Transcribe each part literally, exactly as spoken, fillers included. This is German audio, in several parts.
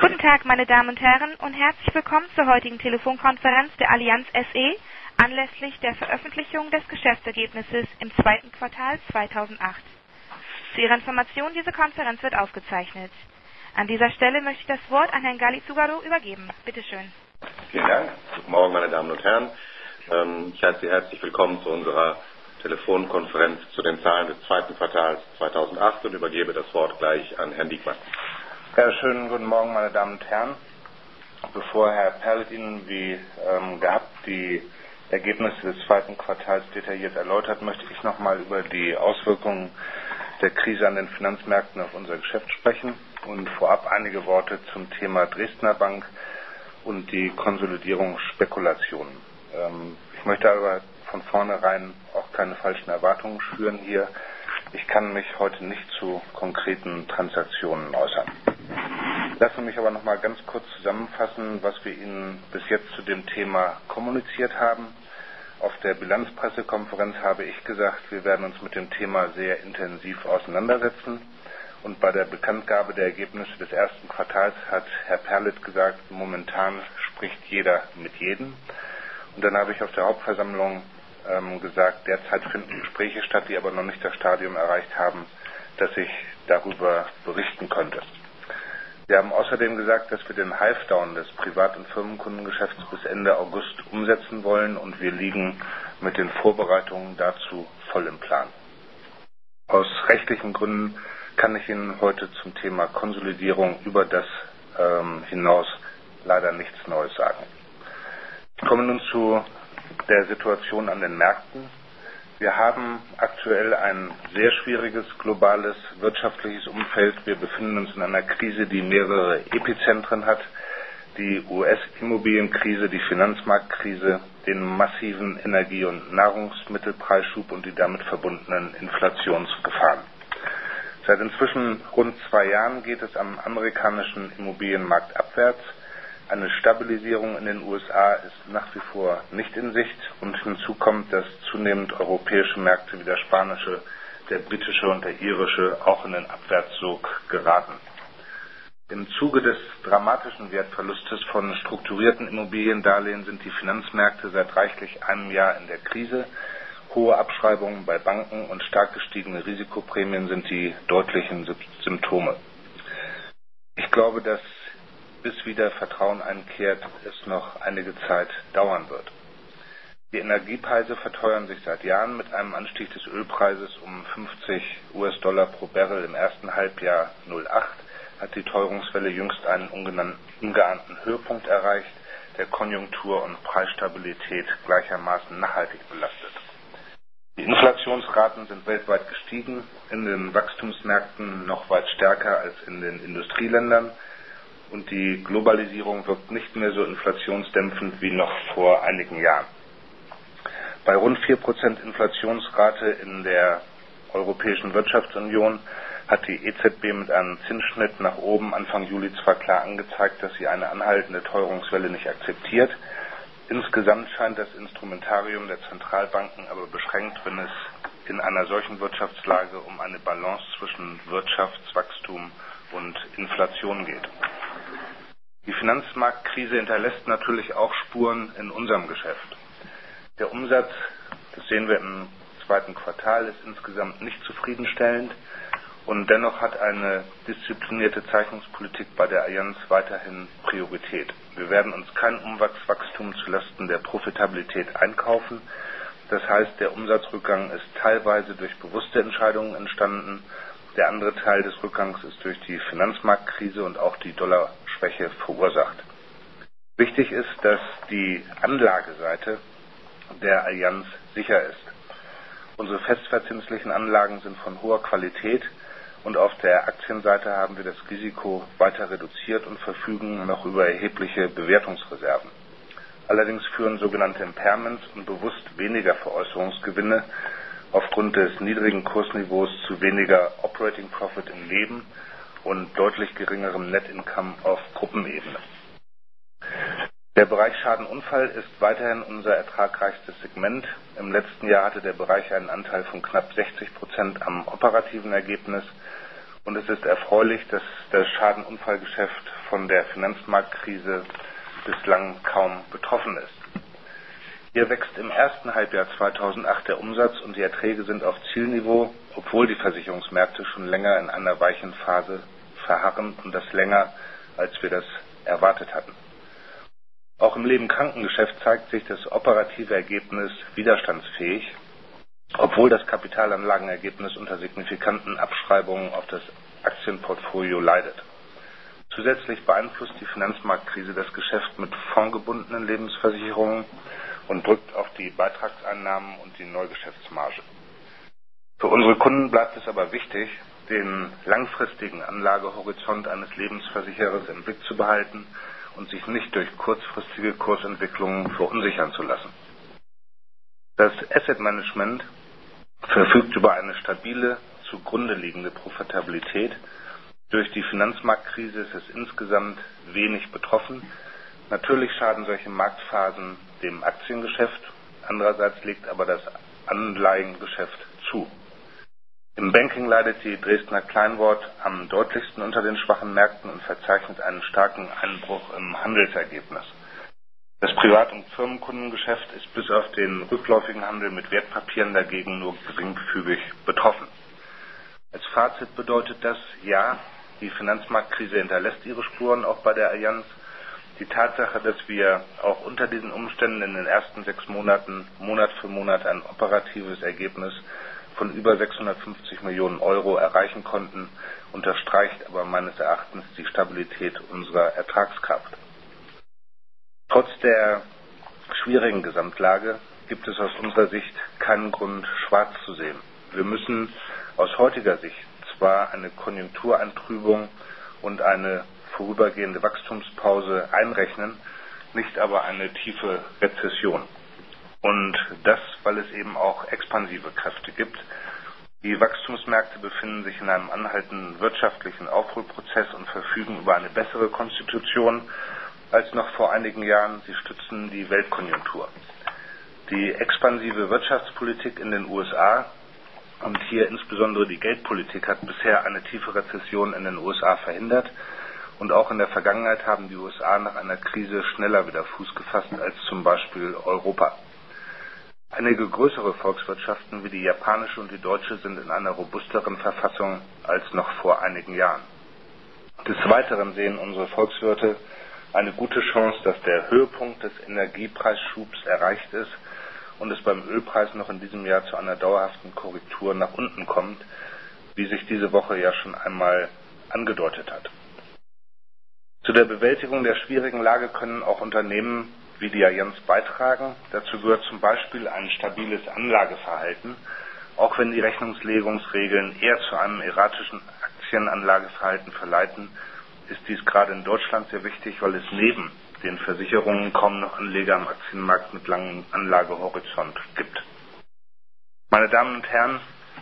Guten Tag, meine Damen und Herren, und herzlich willkommen zur heutigen Telefonkonferenz der Allianz S E anlässlich der Veröffentlichung des Geschäftsergebnisses im zweiten Quartal zweitausendacht. Zu Ihrer Information, diese Konferenz wird aufgezeichnet. An dieser Stelle möchte ich das Wort an Herrn Gali Zugaro übergeben. Bitte schön. Vielen Dank. Guten Morgen, meine Damen und Herren. Ich heiße Sie herzlich willkommen zu unserer Telefonkonferenz zu den Zahlen des zweiten Quartals zweitausendacht und übergebe das Wort gleich an Herrn Diekmann. Ja, schönen guten Morgen, meine Damen und Herren. Bevor Herr Perlet Ihnen wie ähm, gehabt die Ergebnisse des zweiten Quartals detailliert erläutert, möchte ich nochmal über die Auswirkungen der Krise an den Finanzmärkten auf unser Geschäft sprechen und vorab einige Worte zum Thema Dresdner Bank und die Konsolidierungsspekulationen. Ähm, ich möchte aber von vornherein auch keine falschen Erwartungen schüren hier. Ich kann mich heute nicht zu konkreten Transaktionen äußern. Lassen Sie mich aber noch mal ganz kurz zusammenfassen, was wir Ihnen bis jetzt zu dem Thema kommuniziert haben. Auf der Bilanzpressekonferenz habe ich gesagt, wir werden uns mit dem Thema sehr intensiv auseinandersetzen. Und bei der Bekanntgabe der Ergebnisse des ersten Quartals hat Herr Perlet gesagt, momentan spricht jeder mit jedem. Und dann habe ich auf der Hauptversammlung ähm, gesagt, derzeit finden Gespräche statt, die aber noch nicht das Stadium erreicht haben, dass ich darüber berichten könnte. Wir haben außerdem gesagt, dass wir den Hive-Down des Privat- und Firmenkundengeschäfts bis Ende August umsetzen wollen und wir liegen mit den Vorbereitungen dazu voll im Plan. Aus rechtlichen Gründen kann ich Ihnen heute zum Thema Konsolidierung über das ähm, hinaus leider nichts Neues sagen. Ich komme nun zu der Situation an den Märkten. Wir haben aktuell ein sehr schwieriges globales wirtschaftliches Umfeld. Wir befinden uns in einer Krise, die mehrere Epizentren hat. Die U S-Immobilienkrise, die Finanzmarktkrise, den massiven Energie- und Nahrungsmittelpreisschub und die damit verbundenen Inflationsgefahren. Seit inzwischen rund zwei Jahren geht es am amerikanischen Immobilienmarkt abwärts. Eine Stabilisierung in den U S A ist nach wie vor nicht in Sicht und hinzu kommt, dass zunehmend europäische Märkte wie der spanische, der britische und der irische auch in den Abwärtssog geraten. Im Zuge des dramatischen Wertverlustes von strukturierten Immobiliendarlehen sind die Finanzmärkte seit reichlich einem Jahr in der Krise. Hohe Abschreibungen bei Banken und stark gestiegene Risikoprämien sind die deutlichen Symptome. Ich glaube, dass bis wieder Vertrauen einkehrt, es noch einige Zeit dauern wird. Die Energiepreise verteuern sich seit Jahren. Mit einem Anstieg des Ölpreises um fünfzig US-Dollar pro Barrel im ersten Halbjahr null acht hat die Teuerungswelle jüngst einen ungeahnten Höhepunkt erreicht, der Konjunktur und Preisstabilität gleichermaßen nachhaltig belastet. Die Inflationsraten sind weltweit gestiegen, in den Wachstumsmärkten noch weit stärker als in den Industrieländern. Und die Globalisierung wirkt nicht mehr so inflationsdämpfend wie noch vor einigen Jahren. Bei rund vier Prozent Inflationsrate in der Europäischen Wirtschaftsunion hat die E Z B mit einem Zinsschnitt nach oben Anfang Juli zwar klar angezeigt, dass sie eine anhaltende Teuerungswelle nicht akzeptiert. Insgesamt scheint das Instrumentarium der Zentralbanken aber beschränkt, wenn es in einer solchen Wirtschaftslage um eine Balance zwischen Wirtschaftswachstum und Inflation geht. Die Finanzmarktkrise hinterlässt natürlich auch Spuren in unserem Geschäft. Der Umsatz, das sehen wir im zweiten Quartal, ist insgesamt nicht zufriedenstellend und dennoch hat eine disziplinierte Zeichnungspolitik bei der Allianz weiterhin Priorität. Wir werden uns kein Umsatzwachstum zulasten der Profitabilität einkaufen. Das heißt, der Umsatzrückgang ist teilweise durch bewusste Entscheidungen entstanden. Der andere Teil des Rückgangs ist durch die Finanzmarktkrise und auch die Dollarschwäche verursacht. Wichtig ist, dass die Anlageseite der Allianz sicher ist. Unsere festverzinslichen Anlagen sind von hoher Qualität und auf der Aktienseite haben wir das Risiko weiter reduziert und verfügen noch über erhebliche Bewertungsreserven. Allerdings führen sogenannte Impairments und bewusst weniger Veräußerungsgewinne aufgrund des niedrigen Kursniveaus zu weniger Operating Profit im Leben und deutlich geringerem Net Income auf Gruppenebene. Der Bereich Schadenunfall ist weiterhin unser ertragreichstes Segment. Im letzten Jahr hatte der Bereich einen Anteil von knapp sechzig Prozent am operativen Ergebnis und es ist erfreulich, dass das Schadenunfallgeschäft von der Finanzmarktkrise bislang kaum betroffen ist. Hier wächst im ersten Halbjahr zweitausendacht der Umsatz und die Erträge sind auf Zielniveau, obwohl die Versicherungsmärkte schon länger in einer weichen Phase verharren und das länger, als wir das erwartet hatten. Auch im Leben-Krankengeschäft zeigt sich das operative Ergebnis widerstandsfähig, obwohl das Kapitalanlagenergebnis unter signifikanten Abschreibungen auf das Aktienportfolio leidet. Zusätzlich beeinflusst die Finanzmarktkrise das Geschäft mit fondgebundenen Lebensversicherungen und drückt auf die Beitragseinnahmen und die Neugeschäftsmarge. Für unsere Kunden bleibt es aber wichtig, den langfristigen Anlagehorizont eines Lebensversicherers im Blick zu behalten und sich nicht durch kurzfristige Kursentwicklungen verunsichern zu lassen. Das Asset Management verfügt über eine stabile, zugrunde liegende Profitabilität. Durch die Finanzmarktkrise ist es insgesamt wenig betroffen. Natürlich schaden solche Marktphasen dem Aktiengeschäft, andererseits legt aber das Anleihengeschäft zu. Im Banking leidet die Dresdner Kleinwort am deutlichsten unter den schwachen Märkten und verzeichnet einen starken Einbruch im Handelsergebnis. Das Privat- und Firmenkundengeschäft ist bis auf den rückläufigen Handel mit Wertpapieren dagegen nur geringfügig betroffen. Als Fazit bedeutet das, ja, die Finanzmarktkrise hinterlässt ihre Spuren auch bei der Allianz. Die Tatsache, dass wir auch unter diesen Umständen in den ersten sechs Monaten Monat für Monat ein operatives Ergebnis von über sechshundertfünfzig Millionen Euro erreichen konnten, unterstreicht aber meines Erachtens die Stabilität unserer Ertragskraft. Trotz der schwierigen Gesamtlage gibt es aus unserer Sicht keinen Grund, schwarz zu sehen. Wir müssen aus heutiger Sicht zwar eine Konjunktureintrübung und eine vorübergehende Wachstumspause einrechnen, nicht aber eine tiefe Rezession. Und das, weil es eben auch expansive Kräfte gibt. Die Wachstumsmärkte befinden sich in einem anhaltenden wirtschaftlichen Aufholprozess und verfügen über eine bessere Konstitution als noch vor einigen Jahren. Sie stützen die Weltkonjunktur. Die expansive Wirtschaftspolitik in den U S A und hier insbesondere die Geldpolitik hat bisher eine tiefe Rezession in den U S A verhindert. Und auch in der Vergangenheit haben die U S A nach einer Krise schneller wieder Fuß gefasst als zum Beispiel Europa. Einige größere Volkswirtschaften wie die japanische und die deutsche sind in einer robusteren Verfassung als noch vor einigen Jahren. Des Weiteren sehen unsere Volkswirte eine gute Chance, dass der Höhepunkt des Energiepreisschubs erreicht ist und es beim Ölpreis noch in diesem Jahr zu einer dauerhaften Korrektur nach unten kommt, wie sich diese Woche ja schon einmal angedeutet hat. Zu der Bewältigung der schwierigen Lage können auch Unternehmen wie die Allianz beitragen. Dazu gehört zum Beispiel ein stabiles Anlageverhalten. Auch wenn die Rechnungslegungsregeln eher zu einem erratischen Aktienanlageverhalten verleiten, ist dies gerade in Deutschland sehr wichtig, weil es neben den Versicherungen kaum noch Anleger am Aktienmarkt mit langem Anlagehorizont gibt. Meine Damen und Herren,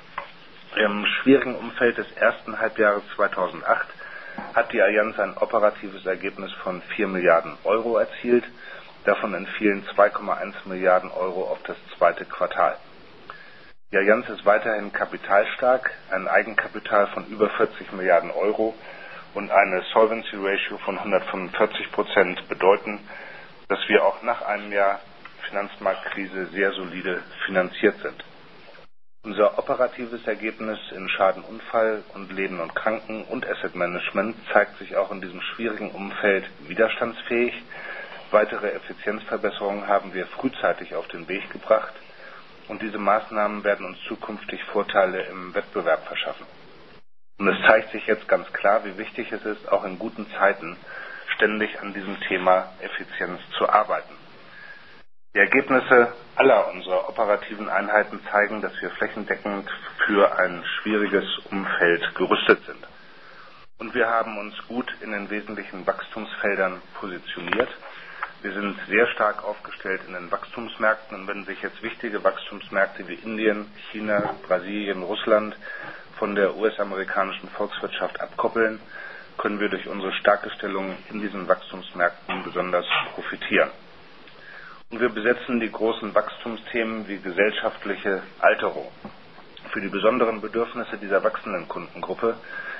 im schwierigen Umfeld des ersten Halbjahres zweitausendacht hat die Allianz ein operatives Ergebnis von vier Milliarden Euro erzielt. Davon entfielen zwei Komma eins Milliarden Euro auf das zweite Quartal. Die Allianz ist weiterhin kapitalstark, ein Eigenkapital von über vierzig Milliarden Euro und eine Solvency Ratio von hundertfünfundvierzig Prozent bedeuten, dass wir auch nach einem Jahr Finanzmarktkrise sehr solide finanziert sind. Unser operatives Ergebnis in Schadenunfall und Leben und Kranken und Asset Management zeigt sich auch in diesem schwierigen Umfeld widerstandsfähig. Weitere Effizienzverbesserungen haben wir frühzeitig auf den Weg gebracht und diese Maßnahmen werden uns zukünftig Vorteile im Wettbewerb verschaffen. Und es zeigt sich jetzt ganz klar, wie wichtig es ist, auch in guten Zeiten ständig an diesem Thema Effizienz zu arbeiten. Die Ergebnisse aller unserer operativen Einheiten zeigen, dass wir flächendeckend für ein schwieriges Umfeld gerüstet sind. Und wir haben uns gut in den wesentlichen Wachstumsfeldern positioniert. Wir sind sehr stark aufgestellt in den Wachstumsmärkten und wenn sich jetzt wichtige Wachstumsmärkte wie Indien, China, Brasilien, Russland von der U S-amerikanischen Volkswirtschaft abkoppeln, können wir durch unsere starke Stellung in diesen Wachstumsmärkten besonders profitieren. Und wir besetzen die großen Wachstumsthemen wie gesellschaftliche Alterung. Für die besonderen Bedürfnisse dieser wachsenden Kundengruppe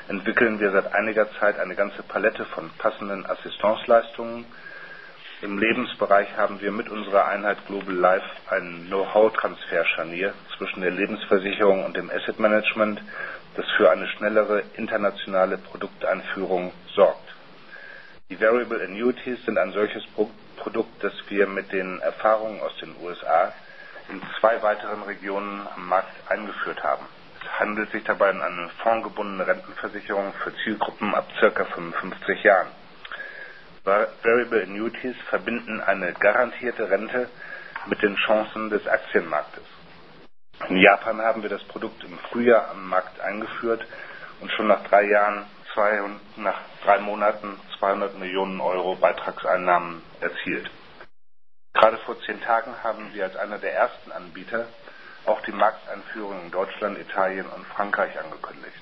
entwickeln wir seit einiger Zeit eine ganze Palette von passenden Assistenzleistungen. Im Lebensbereich haben wir mit unserer Einheit Global Life ein Know-how-Transfer-Scharnier zwischen der Lebensversicherung und dem Asset Management, das für eine schnellere internationale Produkteinführung sorgt. Die Variable Annuities sind ein solches Produkt, das wir mit den Erfahrungen aus den U S A in zwei weiteren Regionen am Markt eingeführt haben. Es handelt sich dabei um eine fondgebundene Rentenversicherung für Zielgruppen ab ca. fünfundfünfzig Jahren. Variable Annuities verbinden eine garantierte Rente mit den Chancen des Aktienmarktes. In Japan haben wir das Produkt im Frühjahr am Markt eingeführt und schon nach drei Jahren, zwei und nach drei Monaten zweihundert Millionen Euro Beitragseinnahmen erzielt. Gerade vor zehn Tagen haben wir als einer der ersten Anbieter auch die Markteinführung in Deutschland, Italien und Frankreich angekündigt.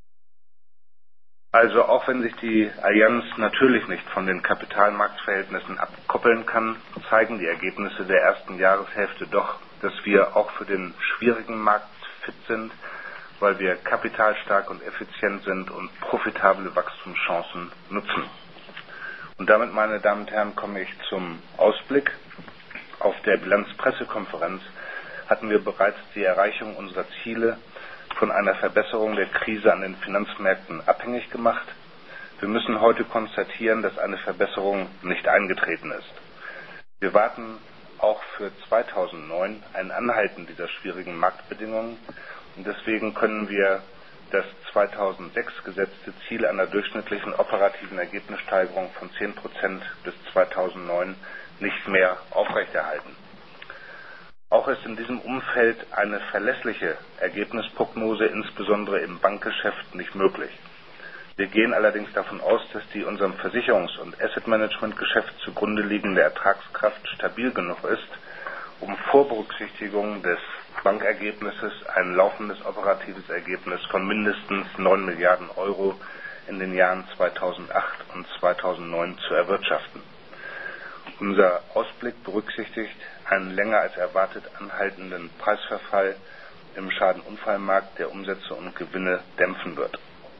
Also auch wenn sich die Allianz natürlich nicht von den Kapitalmarktverhältnissen abkoppeln kann, zeigen die Ergebnisse der ersten Jahreshälfte doch, dass wir auch für den schwierigen Markt fit sind, weil wir kapitalstark und effizient sind und profitable Wachstumschancen nutzen. Und damit, meine Damen und Herren, komme ich zum Ausblick. Auf der Bilanzpressekonferenz hatten wir bereits die Erreichung unserer Ziele von einer Verbesserung der Krise an den Finanzmärkten abhängig gemacht. Wir müssen heute konstatieren, dass eine Verbesserung nicht eingetreten ist. Wir warten auch für zweitausendneun ein Anhalten dieser schwierigen Marktbedingungen und deswegen können wir das zweitausendsechs gesetzte Ziel einer durchschnittlichen operativen Ergebnissteigerung von zehn Prozent bis zweitausendneun nicht mehr aufrechterhalten. Auch ist in diesem Umfeld eine verlässliche Ergebnisprognose, insbesondere im Bankgeschäft, nicht möglich. Wir gehen allerdings davon aus, dass die unserem Versicherungs- und Asset-Management-Geschäft zugrunde liegende Ertragskraft stabil genug ist, um vor Berücksichtigung des Bankergebnisses ein laufendes operatives Ergebnis von mindestens neun Milliarden Euro in den Jahren zweitausendacht und zweitausendneun zu erwirtschaften. Unser Ausblick berücksichtigt einen länger als erwartet anhaltenden Preisverfall im Schadenunfallmarkt, der Umsätze und Gewinne dämpfen wird.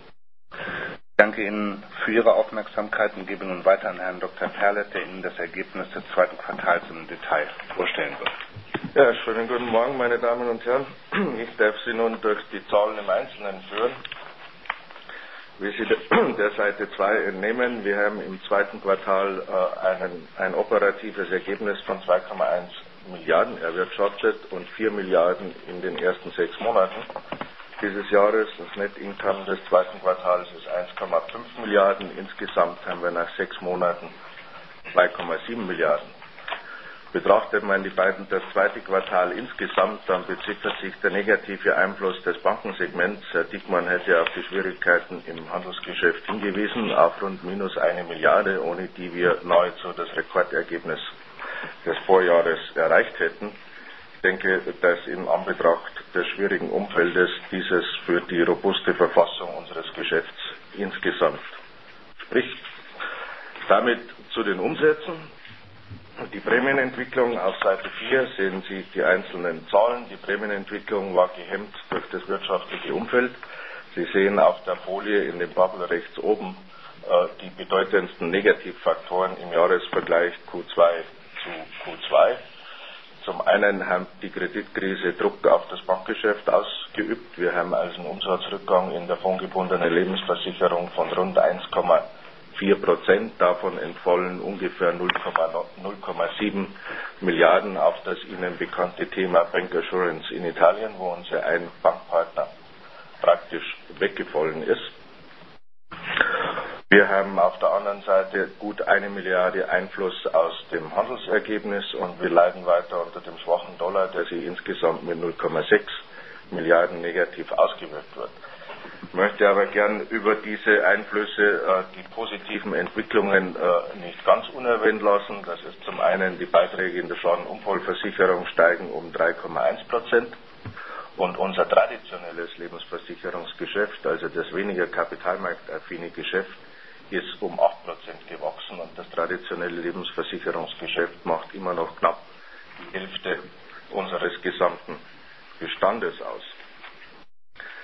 Ich danke Ihnen für Ihre Aufmerksamkeit und gebe nun weiter an Herrn Doktor Perlet, der Ihnen das Ergebnis des zweiten Quartals im Detail vorstellen wird. Ja, schönen guten Morgen, meine Damen und Herren. Ich darf Sie nun durch die Zahlen im Einzelnen führen. Wie Sie der Seite zwei entnehmen, wir haben im zweiten Quartal äh, einen, ein operatives Ergebnis von zwei Komma eins Milliarden erwirtschaftet und vier Milliarden in den ersten sechs Monaten dieses Jahres. Das Net Income des zweiten Quartals ist eins Komma fünf Milliarden. Insgesamt haben wir nach sechs Monaten zwei Komma sieben Milliarden. Betrachtet man die beiden, das zweite Quartal insgesamt, dann beziffert sich der negative Einfluss des Bankensegments. Herr Dickmann hätte auf die Schwierigkeiten im Handelsgeschäft hingewiesen, auf rund minus eine Milliarde, ohne die wir nahezu das Rekordergebnis des Vorjahres erreicht hätten. Ich denke, dass in Anbetracht des schwierigen Umfeldes dieses für die robuste Verfassung unseres Geschäfts insgesamt spricht. Damit zu den Umsätzen. Die Prämienentwicklung auf Seite vier sehen Sie die einzelnen Zahlen. Die Prämienentwicklung war gehemmt durch das wirtschaftliche Umfeld. Sie sehen auf der Folie in dem Bubble rechts oben äh, die bedeutendsten Negativfaktoren im Jahresvergleich Q zwei zu Q zwei. Zum einen hat die Kreditkrise Druck auf das Bankgeschäft ausgeübt. Wir haben also einen Umsatzrückgang in der fondgebundenen Lebensversicherung von rund eins Komma vier Prozent, davon entfallen ungefähr null Komma sieben Milliarden auf das Ihnen bekannte Thema Bank Assurance in Italien, wo unser ein Bankpartner praktisch weggefallen ist. Wir haben auf der anderen Seite gut eine Milliarde Einfluss aus dem Handelsergebnis und wir leiden weiter unter dem schwachen Dollar, der sich insgesamt mit null Komma sechs Milliarden negativ ausgewirkt wird. Ich möchte aber gern über diese Einflüsse, äh, die positiven Entwicklungen äh, nicht ganz unerwähnt lassen. Das ist zum einen, die Beiträge in der Schadenunfallversicherung steigen um drei Komma eins Prozent und unser traditionelles Lebensversicherungsgeschäft, also das weniger kapitalmarktaffine Geschäft, ist um acht Prozent gewachsen und das traditionelle Lebensversicherungsgeschäft macht immer noch knapp die Hälfte unseres gesamten Bestandes aus.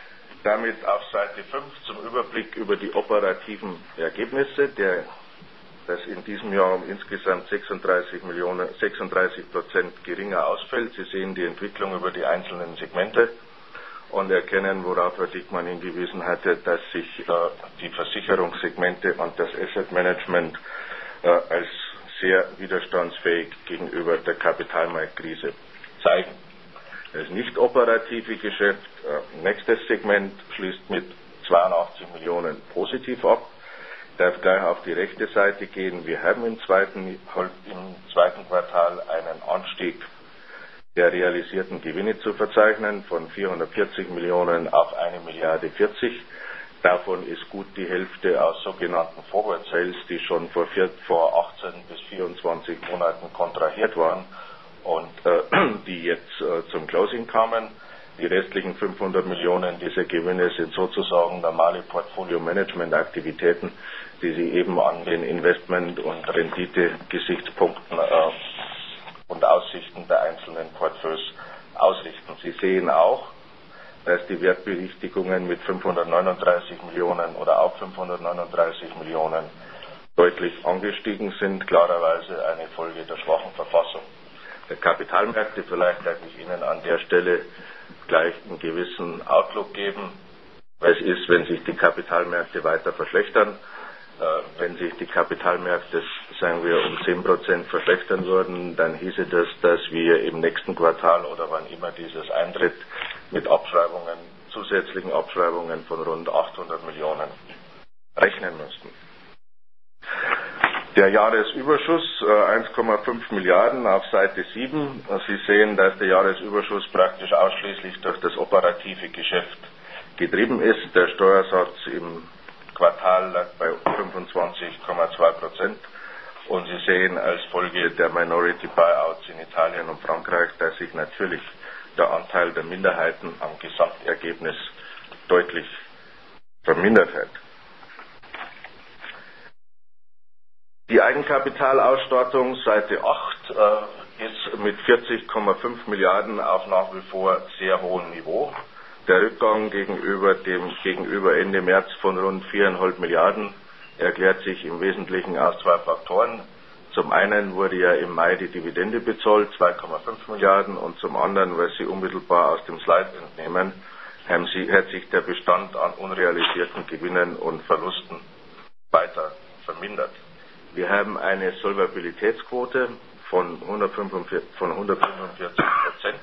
damit auf Seite fünf zum Überblick über die operativen Ergebnisse, der, das in diesem Jahr um insgesamt sechsunddreißig Millionen, sechsunddreißig Prozent geringer ausfällt. Sie sehen die Entwicklung über die einzelnen Segmente und erkennen, worauf Herr Dickmann hingewiesen hatte, dass sich äh, die Versicherungssegmente und das Asset Management äh, als sehr widerstandsfähig gegenüber der Kapitalmarktkrise zeigen. Das nicht operative Geschäft, äh, nächstes Segment, schließt mit zweiundachtzig Millionen positiv ab. Ich darf gleich auf die rechte Seite gehen. Wir haben im zweiten, im zweiten Quartal einen Anstieg der realisierten Gewinne zu verzeichnen von vierhundertvierzig Millionen auf eine Milliarde vierzig. Davon ist gut die Hälfte aus sogenannten Forward Sales, die schon vor, vier, vor achtzehn bis vierundzwanzig Monaten kontrahiert waren und äh, die jetzt äh, zum Closing kamen. Die restlichen fünfhundert Millionen dieser Gewinne sind sozusagen normale Portfolio-Management-Aktivitäten, die Sie eben an den Investment- und Rendite-Gesichtspunkten äh, und Aussichten der einzelnen Portfolios ausrichten. Sie sehen auch, dass die Wertberichtigungen mit fünfhundertneununddreißig Millionen oder auf fünfhundertneununddreißig Millionen deutlich angestiegen sind, klarerweise eine Folge der schwachen Verfassung der Kapitalmärkte. Vielleicht darf ich Ihnen an der Stelle gleich einen gewissen Outlook geben. Was ist, wenn sich die Kapitalmärkte weiter verschlechtern? Wenn sich die Kapitalmärkte, sagen wir, um zehn Prozent verschlechtern würden, dann hieße das, dass wir im nächsten Quartal oder wann immer dieses eintritt, mit Abschreibungen, zusätzlichen Abschreibungen von rund achthundert Millionen rechnen müssten. Der Jahresüberschuss eins Komma fünf Milliarden auf Seite sieben. Sie sehen, dass der Jahresüberschuss praktisch ausschließlich durch das operative Geschäft getrieben ist. Der Steuersatz im Quartal lag bei fünfundzwanzig Komma zwei Prozent und Sie sehen als Folge der Minority Buyouts in Italien und Frankreich, dass sich natürlich der Anteil der Minderheiten am Gesamtergebnis deutlich vermindert hat. Die Eigenkapitalausstattung, Seite acht, äh, ist mit vierzig Komma fünf Milliarden auf nach wie vor sehr hohem Niveau. Der Rückgang gegenüber dem gegenüber Ende März von rund viereinhalb Milliarden erklärt sich im Wesentlichen aus zwei Faktoren. Zum einen wurde ja im Mai die Dividende bezahlt, zwei Komma fünf Milliarden, und zum anderen, was Sie unmittelbar aus dem Slide entnehmen, haben Sie, hat sich der Bestand an unrealisierten Gewinnen und Verlusten weiter vermindert. Wir haben eine Solvabilitätsquote von hundertfünfundvierzig Prozent.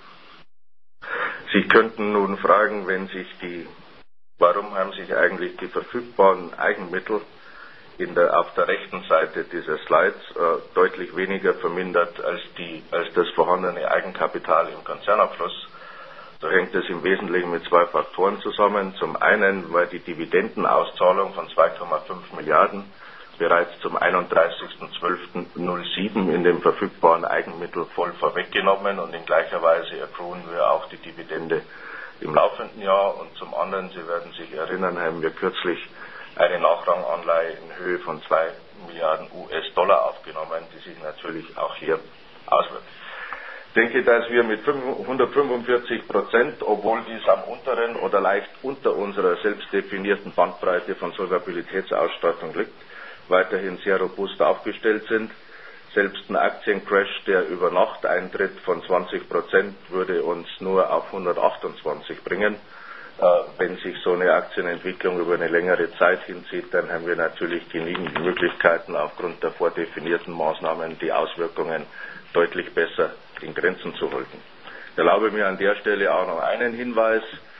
Sie könnten nun fragen, wenn sich die, warum haben sich eigentlich die verfügbaren Eigenmittel in der, auf der rechten Seite dieser Slides äh, deutlich weniger vermindert als, die, als das vorhandene Eigenkapital im Konzernabschluss. So hängt es im Wesentlichen mit zwei Faktoren zusammen. Zum einen war die Dividendenauszahlung von zwei Komma fünf Milliarden bereits zum einunddreißigsten zwölften nullsieben in dem verfügbaren Eigenmittel voll vorweggenommen, und in gleicher Weise accruen wir auch die Dividende im laufenden Jahr. Und zum anderen, Sie werden sich erinnern, haben wir kürzlich eine Nachranganleihe in Höhe von zwei Milliarden U S-Dollar aufgenommen, die sich natürlich auch hier auswirkt. Ich denke, dass wir mit hundertfünfundvierzig Prozent, obwohl dies am unteren oder leicht unter unserer selbst definierten Bandbreite von Solvabilitätsausstattung liegt, weiterhin sehr robust aufgestellt sind. Selbst ein Aktiencrash, der über Nacht eintritt von zwanzig Prozent, würde uns nur auf hundertachtundzwanzig bringen. Äh, wenn sich so eine Aktienentwicklung über eine längere Zeit hinzieht, dann haben wir natürlich genügend Möglichkeiten, aufgrund der vordefinierten Maßnahmen die Auswirkungen deutlich besser in Grenzen zu halten. Ich erlaube mir an der Stelle auch noch einen Hinweis.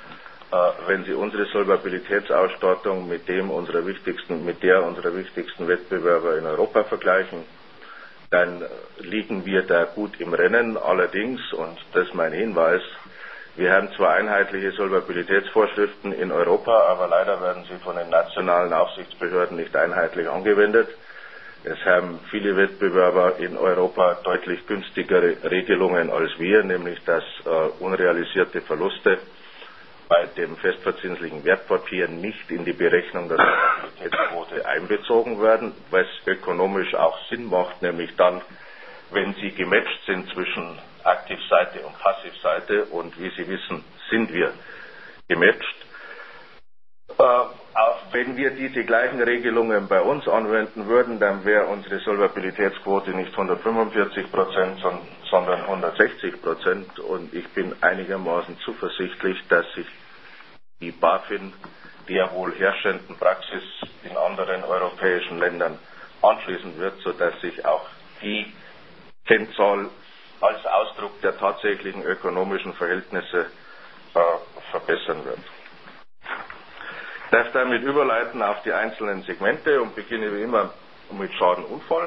Wenn Sie unsere Solvabilitätsausstattung mit dem unserer wichtigsten, mit der unserer wichtigsten Wettbewerber in Europa vergleichen, dann liegen wir da gut im Rennen. Allerdings, und das ist mein Hinweis, wir haben zwar einheitliche Solvabilitätsvorschriften in Europa, aber leider werden sie von den nationalen Aufsichtsbehörden nicht einheitlich angewendet. Es haben viele Wettbewerber in Europa deutlich günstigere Regelungen als wir, nämlich dass äh, unrealisierte Verluste bei dem festverzinslichen Wertpapier nicht in die Berechnung der Solvabilitätsquote einbezogen werden, was ökonomisch auch Sinn macht, nämlich dann, wenn sie gematcht sind zwischen Aktivseite und Passivseite, und wie Sie wissen, sind wir gematcht. Äh, auch wenn wir diese gleichen Regelungen bei uns anwenden würden, dann wäre unsere Solvabilitätsquote nicht hundertfünfundvierzig Prozent, sondern hundertsechzig Prozent. Und ich bin einigermaßen zuversichtlich, dass sich die BaFin der wohl herrschenden Praxis in anderen europäischen Ländern anschließen wird, sodass sich auch die Kennzahl als Ausdruck der tatsächlichen ökonomischen Verhältnisse äh, verbessern wird. Ich darf damit überleiten auf die einzelnen Segmente und beginne wie immer mit Schadenunfall.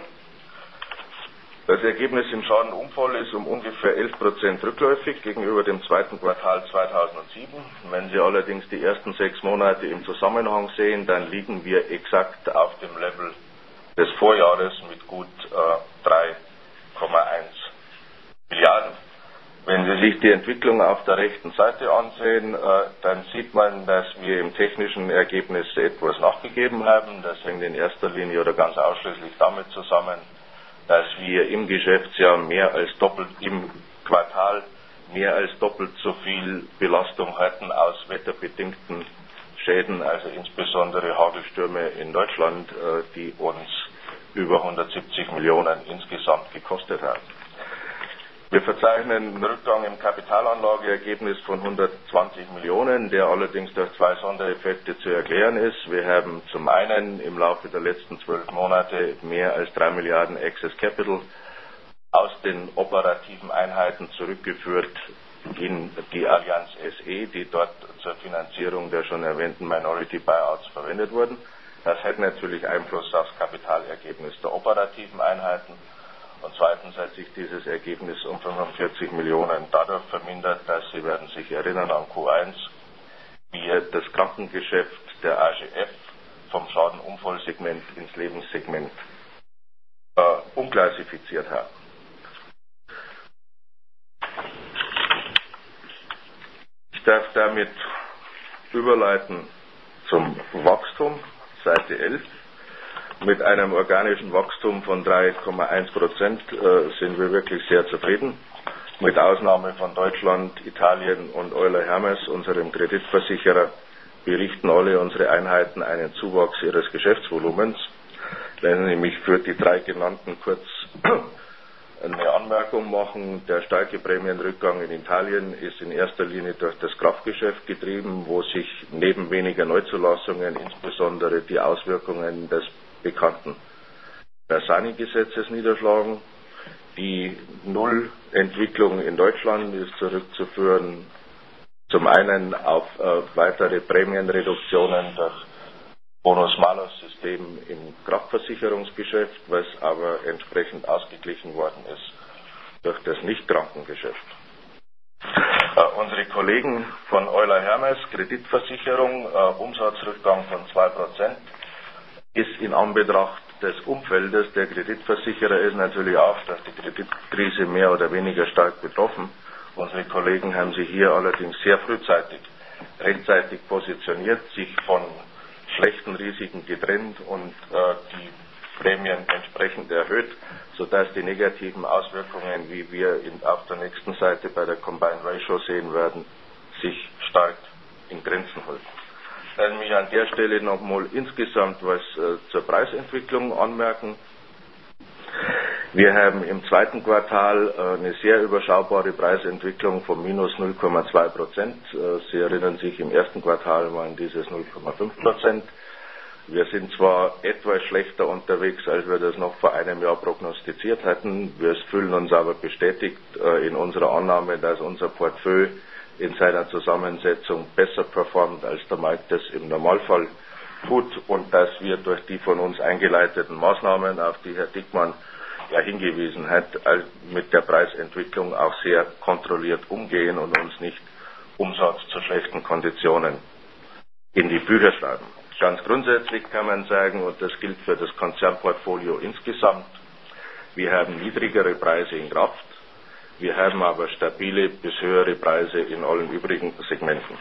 Das Ergebnis im Schadenunfall ist um ungefähr elf Prozent rückläufig gegenüber dem zweiten Quartal zweitausendsieben. Wenn Sie allerdings die ersten sechs Monate im Zusammenhang sehen, dann liegen wir exakt auf dem Level des Vorjahres mit gut äh, drei Komma eins Milliarden. Wenn Sie sich die Entwicklung auf der rechten Seite ansehen, äh, dann sieht man, dass wir im technischen Ergebnis etwas nachgegeben haben. Das hängt in erster Linie oder ganz ausschließlich damit zusammen, dass wir im Geschäftsjahr mehr als doppelt im Quartal mehr als doppelt so viel Belastung hatten aus wetterbedingten Schäden, also insbesondere Hagelstürme in Deutschland, äh, die uns über hundertsiebzig Millionen insgesamt gekostet haben. Wir verzeichnen einen Rückgang im Kapitalanlageergebnis von hundertzwanzig Millionen, der allerdings durch zwei Sondereffekte zu erklären ist. Wir haben zum einen im Laufe der letzten zwölf Monate mehr als drei Milliarden Excess Capital aus den operativen Einheiten zurückgeführt in die Allianz S E, die dort zur Finanzierung der schon erwähnten Minority Buyouts verwendet wurden. Das hat natürlich Einfluss aufs Kapitalergebnis der operativen Einheiten. Und zweitens hat sich dieses Ergebnis um fünfundvierzig Millionen dadurch vermindert, dass Sie werden sich erinnern an Q eins, wir das Krankengeschäft der A G F vom Schadenunfallsegment ins Lebenssegment äh, umklassifiziert haben. Ich darf damit überleiten zum Wachstum, Seite elf. Mit einem organischen Wachstum von drei Komma eins Prozent äh, sind wir wirklich sehr zufrieden. Mit Ausnahme von Deutschland, Italien und Euler Hermes, unserem Kreditversicherer, berichten alle unsere Einheiten einen Zuwachs ihres Geschäftsvolumens. Wenn Sie mich für die drei genannten kurz eine Anmerkung machen, der starke Prämienrückgang in Italien ist in erster Linie durch das Kraftgeschäft getrieben, wo sich neben weniger Neuzulassungen insbesondere die Auswirkungen des bekannten Bersani-Gesetzes niederschlagen. Die Nullentwicklung in Deutschland ist zurückzuführen zum einen auf äh, weitere Prämienreduktionen durch Bonus-Malus-System im Kraftversicherungsgeschäft, was aber entsprechend ausgeglichen worden ist durch das Nicht-Krankengeschäft. Äh, unsere Kollegen von Euler Hermes, Kreditversicherung, äh, Umsatzrückgang von zwei Prozent, ist in Anbetracht des Umfeldes der Kreditversicherer ist natürlich auch durch die Kreditkrise mehr oder weniger stark betroffen. Unsere Kollegen haben sich hier allerdings sehr frühzeitig, rechtzeitig positioniert, sich von schlechten Risiken getrennt und äh, die Prämien entsprechend erhöht, sodass die negativen Auswirkungen, wie wir in, auf der nächsten Seite bei der Combined Ratio sehen werden, sich stark in Grenzen halten. Ich werde mich an der Stelle nochmal insgesamt was äh, zur Preisentwicklung anmerken. Wir haben im zweiten Quartal äh, eine sehr überschaubare Preisentwicklung von minus null Komma zwei Prozent. Äh, Sie erinnern sich, im ersten Quartal waren dieses null Komma fünf Prozent. Wir sind zwar etwas schlechter unterwegs, als wir das noch vor einem Jahr prognostiziert hatten. Wir fühlen uns aber bestätigt äh, in unserer Annahme, dass unser Portfolio in seiner Zusammensetzung besser performt, als der Markt das im Normalfall tut und dass wir durch die von uns eingeleiteten Maßnahmen, auf die Herr Dickmann ja hingewiesen hat, mit der Preisentwicklung auch sehr kontrolliert umgehen und uns nicht Umsatz zu schlechten Konditionen in die Bücher schreiben. Ganz grundsätzlich kann man sagen, und das gilt für das Konzernportfolio insgesamt, wir haben niedrigere Preise in Kraft. Wir haben aber stabile bis höhere Preise in allen übrigen Segmenten.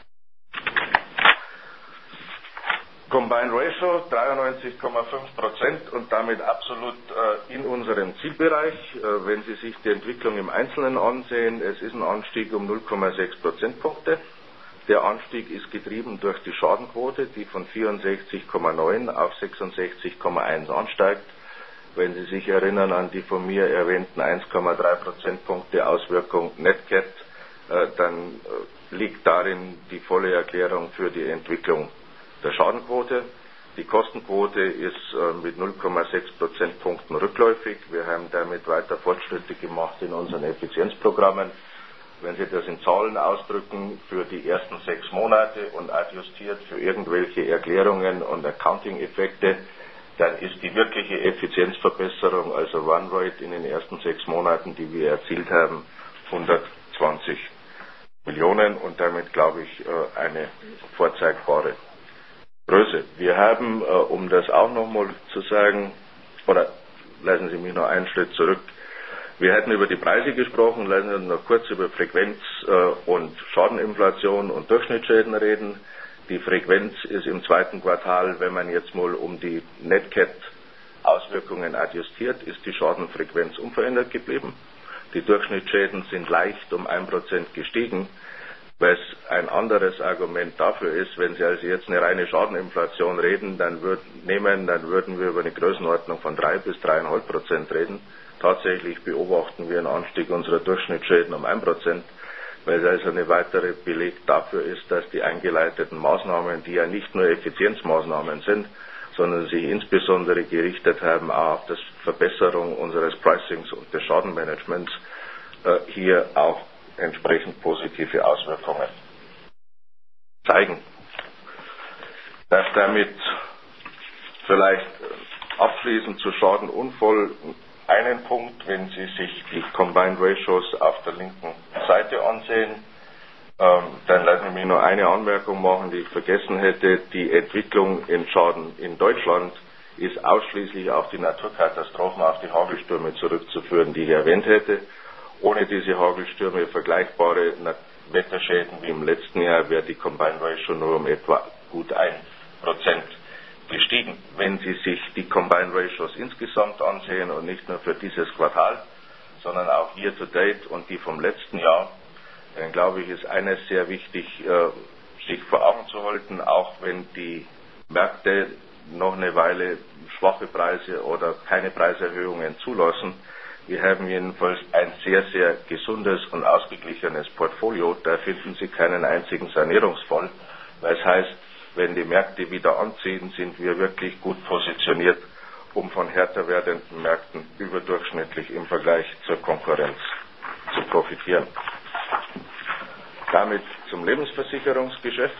Combined Ratio dreiundneunzig Komma fünf Prozent und damit absolut äh, in unserem Zielbereich. Äh, wenn Sie sich die Entwicklung im Einzelnen ansehen, es ist ein Anstieg um null Komma sechs Prozentpunkte Der Anstieg ist getrieben durch die Schadenquote, die von vierundsechzig Komma neun auf sechsundsechzig Komma eins ansteigt. Wenn Sie sich erinnern an die von mir erwähnten eins Komma drei Prozentpunkte Auswirkung Netcat, äh, dann äh, liegt darin die volle Erklärung für die Entwicklung der Schadenquote. Die Kostenquote ist äh, mit null Komma sechs Prozentpunkten rückläufig. Wir haben damit weiter Fortschritte gemacht in unseren Effizienzprogrammen. Wenn Sie das in Zahlen ausdrücken, für die ersten sechs Monate und adjustiert für irgendwelche Erklärungen und Accounting-Effekte, dann ist die wirkliche Effizienzverbesserung, also Run Rate in den ersten sechs Monaten, die wir erzielt haben, hundertzwanzig Millionen und damit, glaube ich, eine vorzeigbare Größe. Wir haben, um das auch nochmal zu sagen, oder lassen Sie mich noch einen Schritt zurück, wir hätten über die Preise gesprochen, lassen Sie uns noch kurz über Frequenz und Schadeninflation und Durchschnittsschäden reden. Die Frequenz ist im zweiten Quartal, wenn man jetzt mal um die Netcat-Auswirkungen adjustiert, ist die Schadenfrequenz unverändert geblieben. Die Durchschnittsschäden sind leicht um ein Prozent gestiegen, weil es ein anderes Argument dafür ist, wenn Sie also jetzt eine reine Schadeninflation reden, dann, würd, nehmen, dann würden wir über eine Größenordnung von drei bis drei Komma fünf Prozent reden. Tatsächlich beobachten wir einen Anstieg unserer Durchschnittsschäden um ein Prozent. Weil es also eine weitere Beleg dafür ist, dass die eingeleiteten Maßnahmen, die ja nicht nur Effizienzmaßnahmen sind, sondern sich insbesondere gerichtet haben auch auf die Verbesserung unseres Pricings und des Schadenmanagements, äh, hier auch entsprechend positive Auswirkungen zeigen. Dass damit vielleicht abschließend zu Schadenunfall einen Punkt, wenn Sie sich die Combined Ratios auf der linken Seite ansehen, ähm, dann lassen Sie mich nur eine Anmerkung machen, die ich vergessen hätte. Die Entwicklung in Schaden in Deutschland ist ausschließlich auf die Naturkatastrophen, auf die Hagelstürme zurückzuführen, die ich erwähnt hätte. Ohne diese Hagelstürme vergleichbare Wetterschäden wie im letzten Jahr wäre die Combined Ratio nur um etwa gut ein Prozent gestiegen. Wenn Sie sich die Combined Ratios insgesamt ansehen und nicht nur für dieses Quartal, sondern auch year to date und die vom letzten Jahr, dann glaube ich, ist eines sehr wichtig, äh, sich vor Augen zu halten, auch wenn die Märkte noch eine Weile schwache Preise oder keine Preiserhöhungen zulassen. Wir haben jedenfalls ein sehr, sehr gesundes und ausgeglichenes Portfolio. Da finden Sie keinen einzigen Sanierungsfall, weil es heißt, wenn die Märkte wieder anziehen, sind wir wirklich gut positioniert, um von härter werdenden Märkten überdurchschnittlich im Vergleich zur Konkurrenz zu profitieren. Damit zum Lebensversicherungsgeschäft.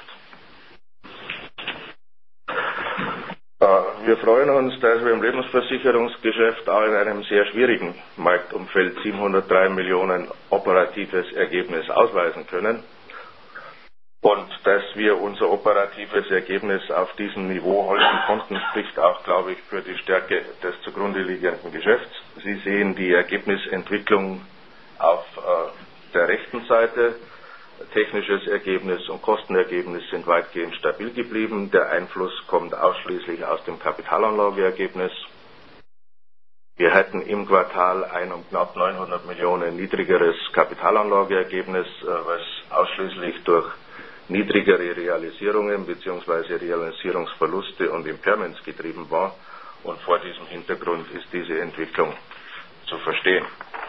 Wir freuen uns, dass wir im Lebensversicherungsgeschäft auch in einem sehr schwierigen Marktumfeld siebenhundertdrei Millionen operatives Ergebnis ausweisen können. Und dass wir unser operatives Ergebnis auf diesem Niveau halten konnten, spricht auch, glaube ich, für die Stärke des zugrunde liegenden Geschäfts. Sie sehen die Ergebnisentwicklung auf äh, der rechten Seite. Technisches Ergebnis und Kostenergebnis sind weitgehend stabil geblieben. Der Einfluss kommt ausschließlich aus dem Kapitalanlageergebnis. Wir hatten im Quartal ein um knapp neunhundert Millionen niedrigeres Kapitalanlageergebnis, äh, was ausschließlich durch niedrigere Realisierungen bzw. Realisierungsverluste und Impairments getrieben war. Und vor diesem Hintergrund ist diese Entwicklung zu verstehen.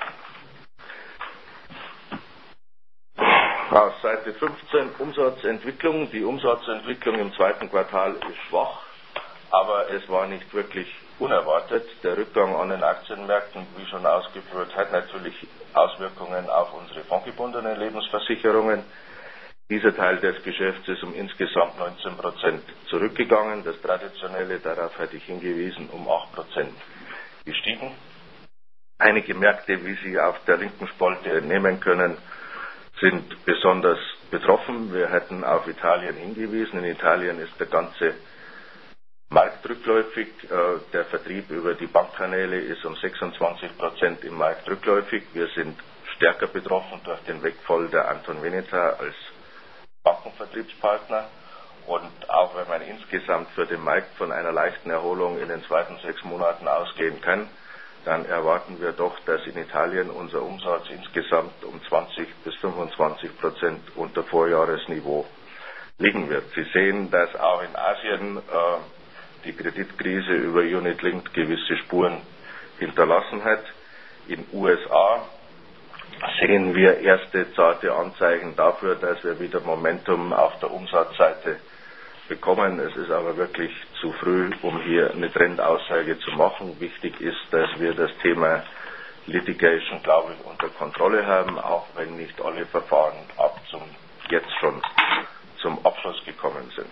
Auf Seite fünfzehn Umsatzentwicklung. Die Umsatzentwicklung im zweiten Quartal ist schwach, aber es war nicht wirklich unerwartet. Der Rückgang an den Aktienmärkten, wie schon ausgeführt, hat natürlich Auswirkungen auf unsere fondgebundenen Lebensversicherungen. Dieser Teil des Geschäfts ist um insgesamt neunzehn Prozent zurückgegangen. Das traditionelle, darauf hatte ich hingewiesen, um acht Prozent gestiegen. Einige Märkte, wie Sie auf der linken Spalte entnehmen können, sind besonders betroffen. Wir hatten auf Italien hingewiesen. In Italien ist der ganze Markt rückläufig. Der Vertrieb über die Bankkanäle ist um sechsundzwanzig Prozent im Markt rückläufig. Wir sind stärker betroffen durch den Wegfall der Anton Veneta als Bankenvertriebspartner. Und auch wenn man insgesamt für den Markt von einer leichten Erholung in den zweiten sechs Monaten ausgehen kann, dann erwarten wir doch, dass in Italien unser Umsatz insgesamt um zwanzig bis fünfundzwanzig Prozent unter Vorjahresniveau liegen wird. Sie sehen, dass auch in Asien äh, die Kreditkrise über Unit-Linked gewisse Spuren hinterlassen hat. In U S A sehen wir erste zarte Anzeichen dafür, dass wir wieder Momentum auf der Umsatzseite bekommen. Es ist aber wirklich zu früh, um hier eine Trendaussage zu machen. Wichtig ist, dass wir das Thema Litigation, glaube ich, unter Kontrolle haben, auch wenn nicht alle Verfahren ab zum jetzt schon zum Abschluss gekommen sind.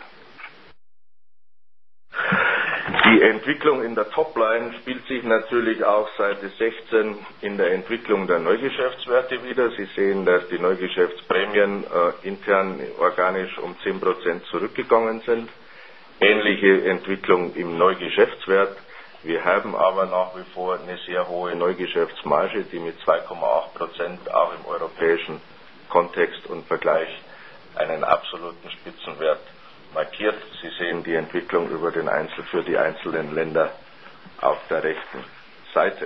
Die Entwicklung in der Topline spielt sich natürlich auch Seite sechzehn in der Entwicklung der Neugeschäftswerte wieder. Sie sehen, dass die Neugeschäftsprämien äh, intern organisch um zehn Prozent zurückgegangen sind. Ähnliche Entwicklung im Neugeschäftswert. Wir haben aber nach wie vor eine sehr hohe Neugeschäftsmarge, die mit zwei Komma acht Prozent auch im europäischen Kontext und Vergleich einen absoluten Spitzenwert markiert. Sie sehen die Entwicklung über den Einzel für die einzelnen Länder auf der rechten Seite.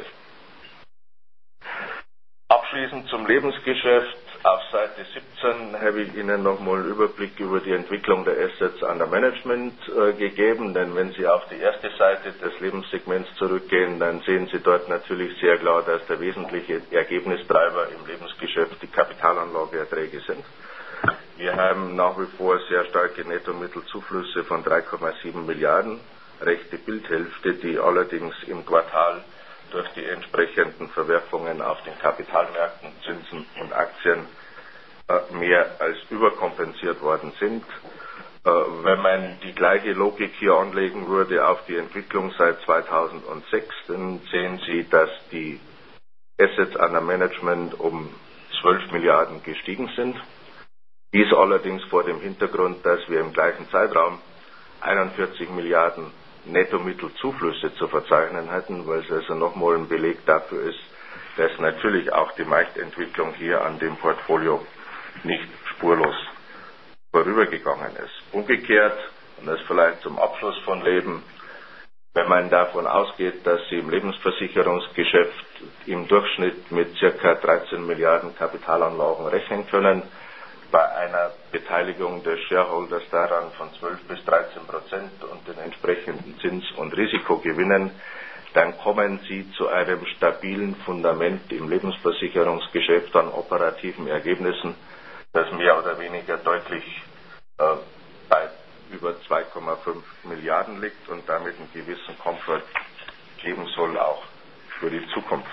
Abschließend zum Lebensgeschäft. Auf Seite siebzehn habe ich Ihnen nochmal einen Überblick über die Entwicklung der Assets under Management äh, gegeben, denn wenn Sie auf die erste Seite des Lebenssegments zurückgehen, dann sehen Sie dort natürlich sehr klar, dass der wesentliche Ergebnistreiber im Lebensgeschäft die Kapitalanlageerträge sind. Wir haben nach wie vor sehr starke Nettomittelzuflüsse von drei Komma sieben Milliarden, rechte Bildhälfte, die allerdings im Quartal durch die entsprechenden Verwerfungen auf den Kapitalmärkten, Zinsen und Aktien äh, mehr als überkompensiert worden sind. Äh, wenn man die gleiche Logik hier anlegen würde auf die Entwicklung seit zweitausendsechs, dann sehen Sie, dass die Assets under Management um zwölf Milliarden gestiegen sind. Dies allerdings vor dem Hintergrund, dass wir im gleichen Zeitraum einundvierzig Milliarden Nettomittelzuflüsse zu verzeichnen hatten, weil es also nochmal ein Beleg dafür ist, dass natürlich auch die Marktentwicklung hier an dem Portfolio nicht spurlos vorübergegangen ist. Umgekehrt, und das vielleicht zum Abschluss von Leben, wenn man davon ausgeht, dass Sie im Lebensversicherungsgeschäft im Durchschnitt mit ca. dreizehn Milliarden Kapitalanlagen rechnen können, bei einer Beteiligung des Shareholders daran von zwölf bis dreizehn Prozent und den entsprechenden Zins- und Risikogewinnen, dann kommen Sie zu einem stabilen Fundament im Lebensversicherungsgeschäft an operativen Ergebnissen, das mehr oder weniger deutlich äh, bei über zwei Komma fünf Milliarden liegt und damit einen gewissen Komfort geben soll, auch für die Zukunft.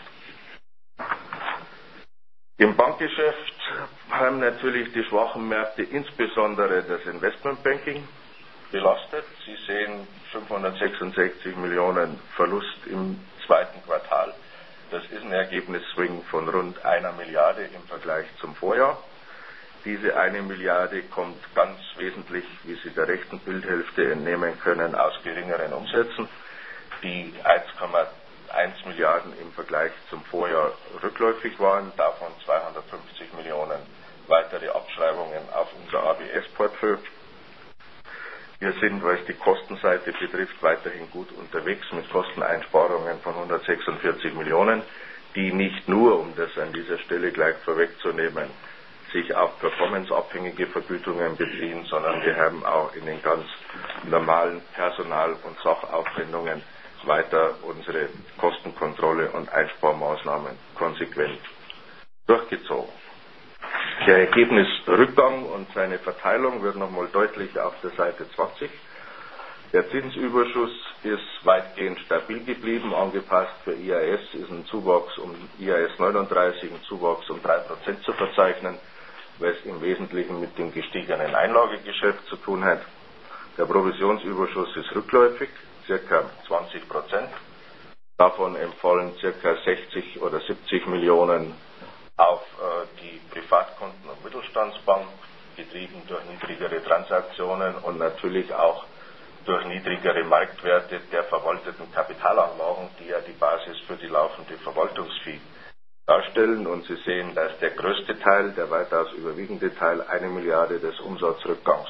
Im Bankgeschäft haben natürlich die schwachen Märkte insbesondere das Investmentbanking belastet. Sie sehen fünfhundertsechsundsechzig Millionen Verlust im zweiten Quartal. Das ist ein Ergebnisswing von rund einer Milliarde im Vergleich zum Vorjahr. Diese eine Milliarde kommt ganz wesentlich, wie Sie der rechten Bildhälfte entnehmen können, aus geringeren Umsätzen, die eins Komma eins Milliarden im Vergleich zum Vorjahr rückläufig waren, davon zweihundertfünfzig Millionen weitere Abschreibungen auf unser A B S-Portfolio. Wir sind, was die Kostenseite betrifft, weiterhin gut unterwegs mit Kosteneinsparungen von hundertsechsundvierzig Millionen, die nicht nur, um das an dieser Stelle gleich vorwegzunehmen, sich auf performanceabhängige Vergütungen beziehen, sondern wir haben auch in den ganz normalen Personal- und Sachaufwendungen weiter unsere Kostenkontrolle und Einsparmaßnahmen konsequent durchgezogen. Der Ergebnisrückgang und seine Verteilung wird nochmal deutlich auf der Seite zwanzig. Der Zinsüberschuss ist weitgehend stabil geblieben, angepasst für I A S ist ein Zuwachs um I A S neununddreißig, ein Zuwachs um drei Prozent zu verzeichnen, was im Wesentlichen mit dem gestiegenen Einlagegeschäft zu tun hat. Der Provisionsüberschuss ist rückläufig, circa zwanzig Prozent. Davon empfallen circa sechzig oder siebzig Millionen auf äh, die Privatkunden- und Mittelstandsbank, getrieben durch niedrigere Transaktionen und natürlich auch durch niedrigere Marktwerte der verwalteten Kapitalanlagen, die ja die Basis für die laufende Verwaltungsfee darstellen. Und Sie sehen, dass der größte Teil, der weitaus überwiegende Teil, eine Milliarde des Umsatzrückgangs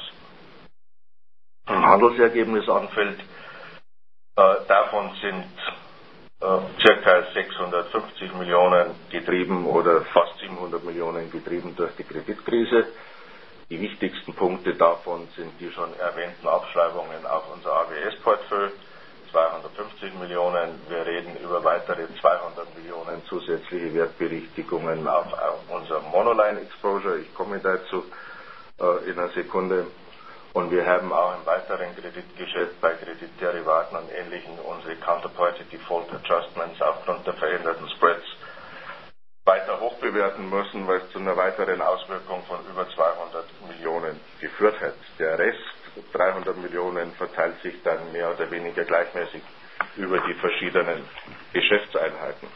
im Handelsergebnis anfällt. Äh, davon sind äh, ca. sechshundertfünfzig Millionen getrieben oder fast siebenhundert Millionen getrieben durch die Kreditkrise. Die wichtigsten Punkte davon sind die schon erwähnten Abschreibungen auf unser A B S-Portfolio, zweihundertfünfzig Millionen. Wir reden über weitere zweihundert Millionen zusätzliche Wertberichtigungen auf unser Monoline-Exposure. Ich komme dazu äh, in einer Sekunde. Und wir haben auch im weiteren Kreditgeschäft bei Kreditderivaten und Ähnlichem unsere Counterparty Default Adjustments aufgrund der veränderten Spreads weiter hoch bewerten müssen, was zu einer weiteren Auswirkung von über zweihundert Millionen geführt hat. Der Rest, dreihundert Millionen, verteilt sich dann mehr oder weniger gleichmäßig über die verschiedenen Geschäftseinheiten.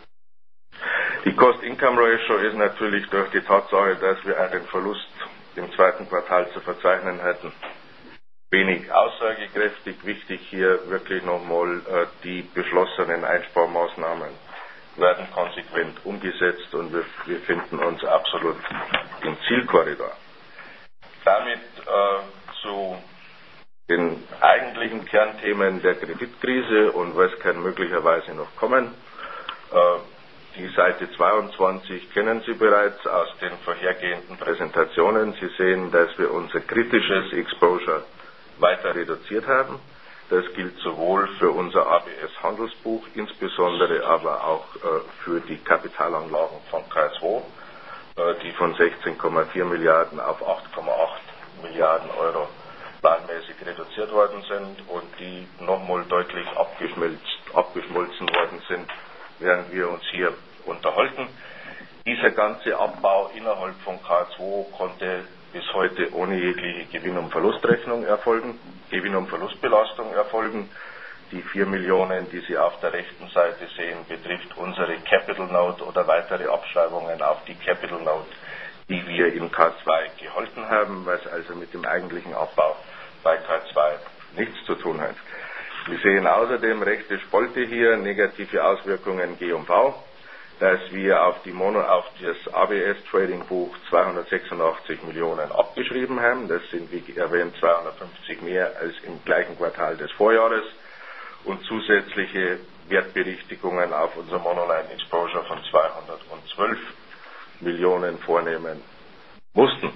Die Cost-Income-Ratio ist natürlich durch die Tatsache, dass wir einen Verlust im zweiten Quartal zu verzeichnen hätten, wenig aussagekräftig. Wichtig hier wirklich nochmal, äh, die beschlossenen Einsparmaßnahmen werden konsequent umgesetzt und wir, wir finden uns absolut im Zielkorridor. Damit äh, zu den eigentlichen Kernthemen der Kreditkrise und was kann möglicherweise noch kommen. Äh, die Seite zweiundzwanzig kennen Sie bereits aus den vorhergehenden Präsentationen. Sie sehen, dass wir unser kritisches Exposure weiter reduziert haben. Das gilt sowohl für unser A B S-Handelsbuch, insbesondere aber auch äh, für die Kapitalanlagen von K zwei, äh, die von sechzehn Komma vier Milliarden auf acht Komma acht Milliarden Euro planmäßig reduziert worden sind und die nochmal deutlich abgeschmolzen worden sind, während wir uns hier unterhalten. Dieser ganze Abbau innerhalb von K zwei konnte bis heute ohne jegliche Gewinn- und Verlustrechnung erfolgen, Gewinn- und Verlustbelastung erfolgen. Die vier Millionen, die Sie auf der rechten Seite sehen, betrifft unsere Capital Note oder weitere Abschreibungen auf die Capital Note, die wir in K zwei gehalten haben, was also mit dem eigentlichen Abbau bei K zwei nichts zu tun hat. Wir sehen außerdem rechte Spalte hier, negative Auswirkungen G und V, dass wir auf, die Mono, auf das A B S-Trading-Buch zweihundertsechsundachtzig Millionen abgeschrieben haben. Das sind, wie erwähnt, zweihundertfünfzig mehr als im gleichen Quartal des Vorjahres und zusätzliche Wertberichtigungen auf unser Monoline-Exposure von zweihundertzwölf Millionen vornehmen mussten.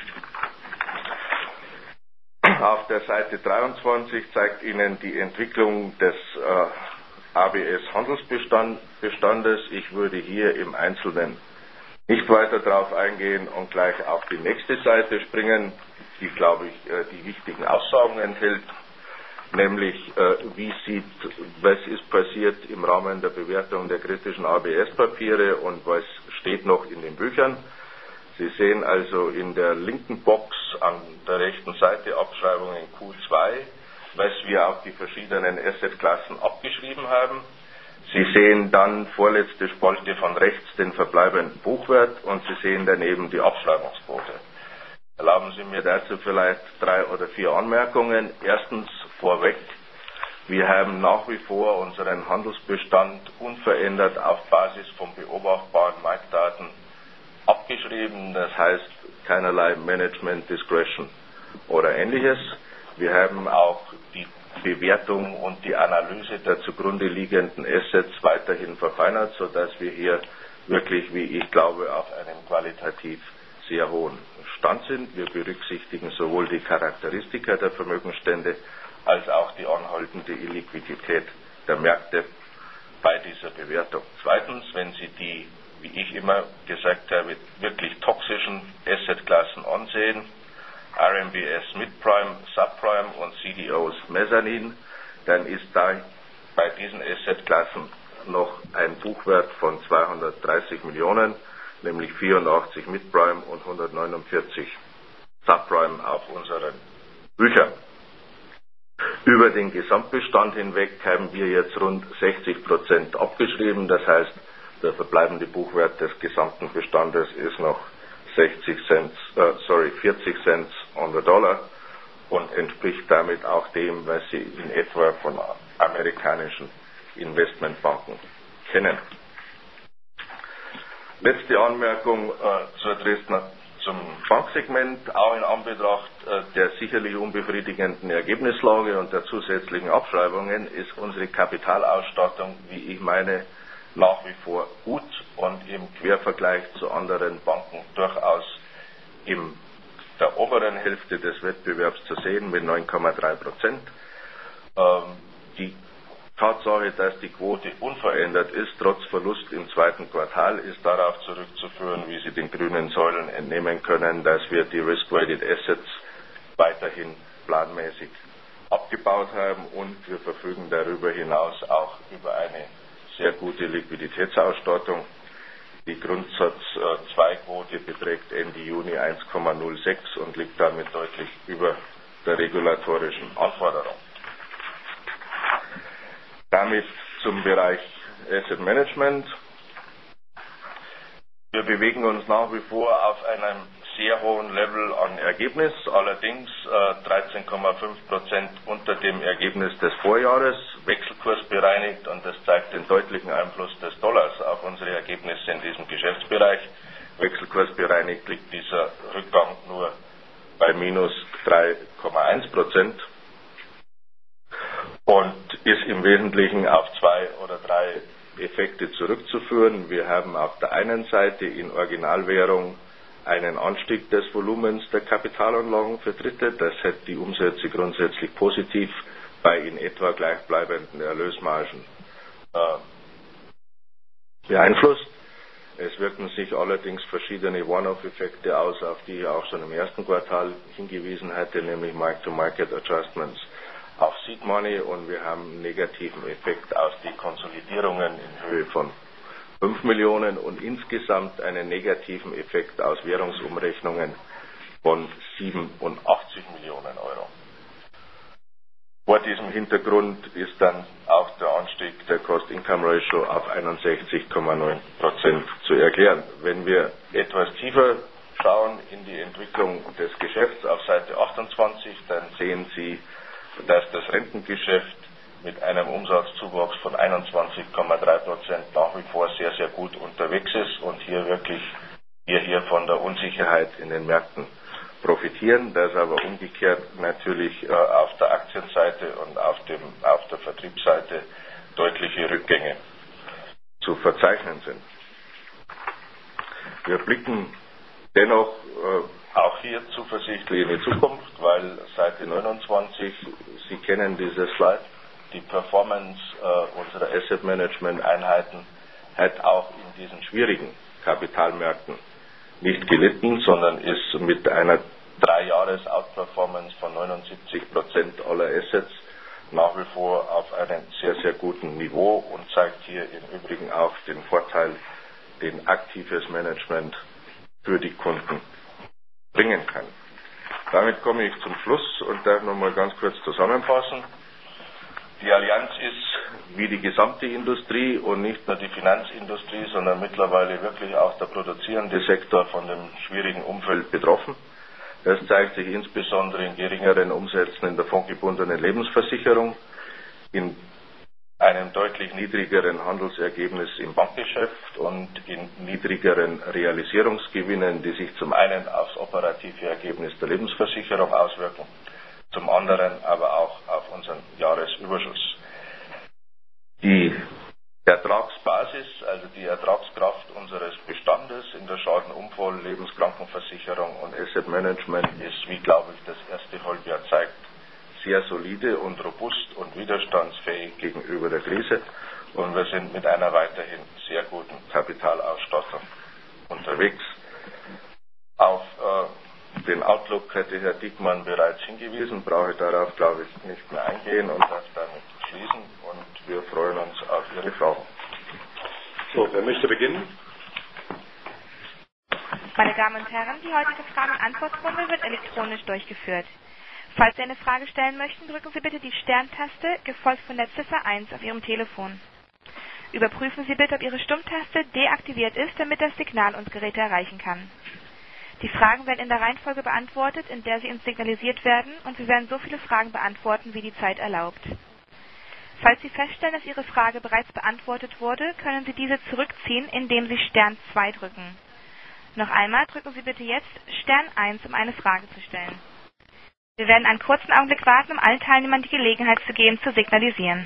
Auf der Seite dreiundzwanzig zeigt Ihnen die Entwicklung des äh, A B S-Handelsbestandes. Ich würde hier im Einzelnen nicht weiter darauf eingehen und gleich auf die nächste Seite springen, die, glaube ich, die wichtigen Aussagen enthält, nämlich wie sieht, was ist passiert im Rahmen der Bewertung der kritischen A B S-Papiere und was steht noch in den Büchern. Sie sehen also in der linken Box an der rechten Seite Abschreibungen in Q zwei, was wir auf die verschiedenen Assetklassen abgeschrieben haben. Sie sehen dann vorletzte Spalte von rechts den verbleibenden Buchwert und Sie sehen daneben die Abschreibungsquote. Erlauben Sie mir dazu vielleicht drei oder vier Anmerkungen. Erstens vorweg, wir haben nach wie vor unseren Handelsbestand unverändert auf Basis von beobachtbaren Marktdaten abgeschrieben, das heißt keinerlei Management Discretion oder Ähnliches. Wir haben auch die Bewertung und die Analyse der zugrunde liegenden Assets weiterhin verfeinert, sodass wir hier wirklich, wie ich glaube, auf einem qualitativ sehr hohen Stand sind. Wir berücksichtigen sowohl die Charakteristika der Vermögensstände als auch die anhaltende Illiquidität der Märkte bei dieser Bewertung. Zweitens, wenn Sie die, wie ich immer gesagt habe, wirklich toxischen Assetklassen ansehen, R M B S Midprime, Subprime und C D Os Mezzanin, dann ist da bei diesen Assetklassen noch ein Buchwert von zweihundertdreißig Millionen, nämlich vierundachtzig Midprime und hundertneunundvierzig Subprime auf unseren Büchern. Über den Gesamtbestand hinweg haben wir jetzt rund sechzig Prozent abgeschrieben, das heißt, der verbleibende Buchwert des gesamten Bestandes ist noch sechzig Cent, äh, sorry, vierzig Cent on the Dollar und entspricht damit auch dem, was Sie in etwa von amerikanischen Investmentbanken kennen. Letzte Anmerkung äh, zur Dresdner, zum Banksegment, auch in Anbetracht äh, der sicherlich unbefriedigenden Ergebnislage und der zusätzlichen Abschreibungen ist unsere Kapitalausstattung, wie ich meine, nach wie vor gut und im Quervergleich zu anderen Banken durchaus im der oberen Hälfte des Wettbewerbs zu sehen mit neun Komma drei Prozent. Ähm, die Tatsache, dass die Quote unverändert ist, trotz Verlust im zweiten Quartal, ist darauf zurückzuführen, wie Sie den grünen Säulen entnehmen können, dass wir die Risk-Weighted Assets weiterhin planmäßig abgebaut haben und wir verfügen darüber hinaus auch über eine sehr gute Liquiditätsausstattung. Die Grundsatz zwei Quote beträgt Ende Juni eins Komma null sechs und liegt damit deutlich über der regulatorischen Anforderung. Damit zum Bereich Asset Management. Wir bewegen uns nach wie vor auf einem sehr hohen Level an Ergebnis, allerdings äh, dreizehn Komma fünf Prozent unter dem Ergebnis des Vorjahres, wechselkursbereinigt, und das zeigt den deutlichen Einfluss des Dollars auf unsere Ergebnisse in diesem Geschäftsbereich. Wechselkursbereinigt liegt dieser Rückgang nur bei minus drei Komma eins Prozent und ist im Wesentlichen auf zwei oder drei Effekte zurückzuführen. Wir haben auf der einen Seite in Originalwährung einen Anstieg des Volumens der Kapitalanlagen für Dritte. Das hat die Umsätze grundsätzlich positiv bei in etwa gleichbleibenden Erlösmargen äh, beeinflusst. Es wirken sich allerdings verschiedene One-Off-Effekte aus, auf die ich auch schon im ersten Quartal hingewiesen hatte, nämlich Mark-to-Market-Adjustments auf Seed Money, und wir haben einen negativen Effekt aus den Konsolidierungen in Höhe von fünf Millionen und insgesamt einen negativen Effekt aus Währungsumrechnungen von siebenundachtzig Millionen Euro. Vor diesem Hintergrund ist dann auch der Anstieg der Cost-Income-Ratio auf einundsechzig Komma neun Prozent zu erklären. Wenn wir etwas tiefer schauen in die Entwicklung des Geschäfts auf Seite achtundzwanzig, dann sehen Sie, dass das Rentengeschäft mit einem Umsatzzuwachs von einundzwanzig Komma drei Prozent nach wie vor sehr, sehr gut unterwegs ist und hier wirklich wir hier von der Unsicherheit in den Märkten profitieren, dass aber umgekehrt natürlich äh, auf der Aktienseite und auf, dem, auf der Vertriebsseite deutliche Rückgänge zu verzeichnen sind. Wir blicken dennoch äh, auch hier zuversichtlich in die Zukunft, weil Seite neunundzwanzig, Sie kennen dieses Slide, die Performance äh, unserer Asset Management Einheiten hat auch in diesen schwierigen Kapitalmärkten nicht gelitten, sondern ist mit einer drei Jahres Outperformance von neunundsiebzig Prozent aller Assets nach wie vor auf einem sehr, sehr guten Niveau und zeigt hier im Übrigen auch den Vorteil, den aktives Management für die Kunden bringen kann. Damit komme ich zum Schluss und darf nochmal ganz kurz zusammenfassen. Die Allianz ist wie die gesamte Industrie und nicht nur die Finanzindustrie, sondern mittlerweile wirklich auch der produzierende Sektor von dem schwierigen Umfeld betroffen. Das zeigt sich insbesondere in geringeren Umsätzen in der fondgebundenen Lebensversicherung, in einem deutlich niedrigeren Handelsergebnis im Bankgeschäft und in niedrigeren Realisierungsgewinnen, die sich zum einen aufs operative Ergebnis der Lebensversicherung auswirken, zum anderen aber auch auf unseren Jahresüberschuss. Die Ertragsbasis, also die Ertragskraft unseres Bestandes in der Schadenunfall-, Lebenskrankenversicherung und Asset Management ist, wie glaube ich das erste Halbjahr zeigt, sehr solide und robust und widerstandsfähig gegenüber der Krise, und wir sind mit einer weiterhin sehr guten Kapitalausstattung unterwegs. Auf äh, den Outlook hätte Herr Diekmann bereits hingewiesen, brauche ich darauf, glaube ich, nicht mehr eingehen und darf damit schließen, und wir freuen uns auf Ihre Fragen. So, wer möchte beginnen? Meine Damen und Herren, die heutige Fragen- und Antwortrunde wird elektronisch durchgeführt. Falls Sie eine Frage stellen möchten, drücken Sie bitte die Sterntaste, gefolgt von der Ziffer eins auf Ihrem Telefon. Überprüfen Sie bitte, ob Ihre Stummtaste deaktiviert ist, damit das Signal uns Geräte erreichen kann. Die Fragen werden in der Reihenfolge beantwortet, in der sie uns signalisiert werden, und wir werden so viele Fragen beantworten, wie die Zeit erlaubt. Falls Sie feststellen, dass Ihre Frage bereits beantwortet wurde, können Sie diese zurückziehen, indem Sie Stern zwei drücken. Noch einmal drücken Sie bitte jetzt Stern eins, um eine Frage zu stellen. Wir werden einen kurzen Augenblick warten, um allen Teilnehmern die Gelegenheit zu geben, zu signalisieren.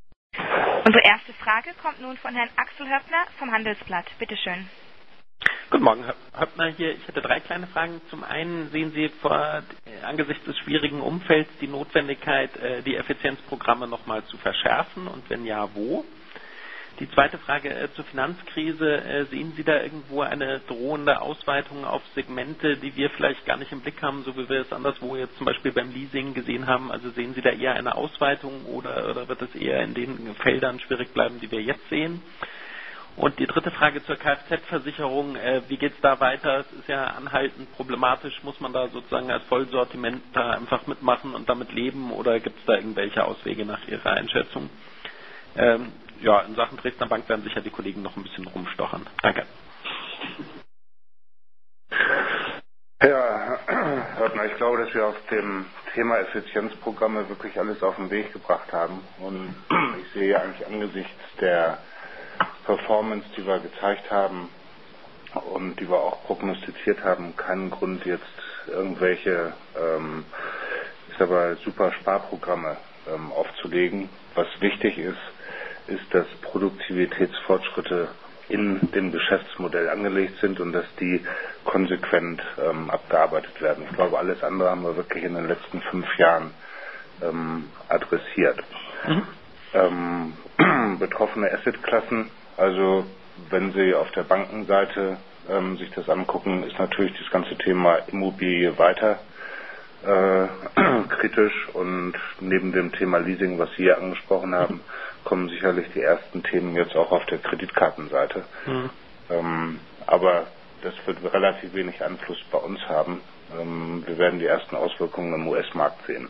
Unsere erste Frage kommt nun von Herrn Axel Höppner vom Handelsblatt. Bitte schön. Guten Morgen, Herr Höppner hier. Ich hätte drei kleine Fragen. Zum einen, sehen Sie vor äh, angesichts des schwierigen Umfelds die Notwendigkeit, äh, die Effizienzprogramme nochmal zu verschärfen und wenn ja, wo? Die zweite Frage äh, zur Finanzkrise. Äh, sehen Sie da irgendwo eine drohende Ausweitung auf Segmente, die wir vielleicht gar nicht im Blick haben, so wie wir es anderswo jetzt zum Beispiel beim Leasing gesehen haben? Also sehen Sie da eher eine Ausweitung oder, oder wird es eher in den Feldern schwierig bleiben, die wir jetzt sehen? Und die dritte Frage zur Kfz-Versicherung, äh, wie geht es da weiter? Es ist ja anhaltend problematisch. Muss man da sozusagen als Vollsortiment da einfach mitmachen und damit leben oder gibt es da irgendwelche Auswege nach Ihrer Einschätzung? Ähm, ja, in Sachen Dresdner Bank werden sicher die Kollegen noch ein bisschen rumstochern. Danke. Ja, Herr Höppner, ich glaube, dass wir auf dem Thema Effizienzprogramme wirklich alles auf den Weg gebracht haben. Und ich sehe eigentlich angesichts der Performance, die wir gezeigt haben und die wir auch prognostiziert haben, keinen Grund jetzt irgendwelche ähm, ich sag mal, super Sparprogramme ähm, aufzulegen. Was wichtig ist, ist, dass Produktivitätsfortschritte in dem Geschäftsmodell angelegt sind und dass die konsequent ähm, abgearbeitet werden. Ich glaube, alles andere haben wir wirklich in den letzten fünf Jahren ähm, adressiert. Mhm. Ähm, betroffene Assetklassen, also wenn Sie auf der Bankenseite ähm, sich das angucken, ist natürlich das ganze Thema Immobilie weiter äh, kritisch und neben dem Thema Leasing, was Sie hier angesprochen haben, kommen sicherlich die ersten Themen jetzt auch auf der Kreditkartenseite. Mhm. Ähm, aber das wird relativ wenig Einfluss bei uns haben. Ähm, wir werden die ersten Auswirkungen im U S-Markt sehen.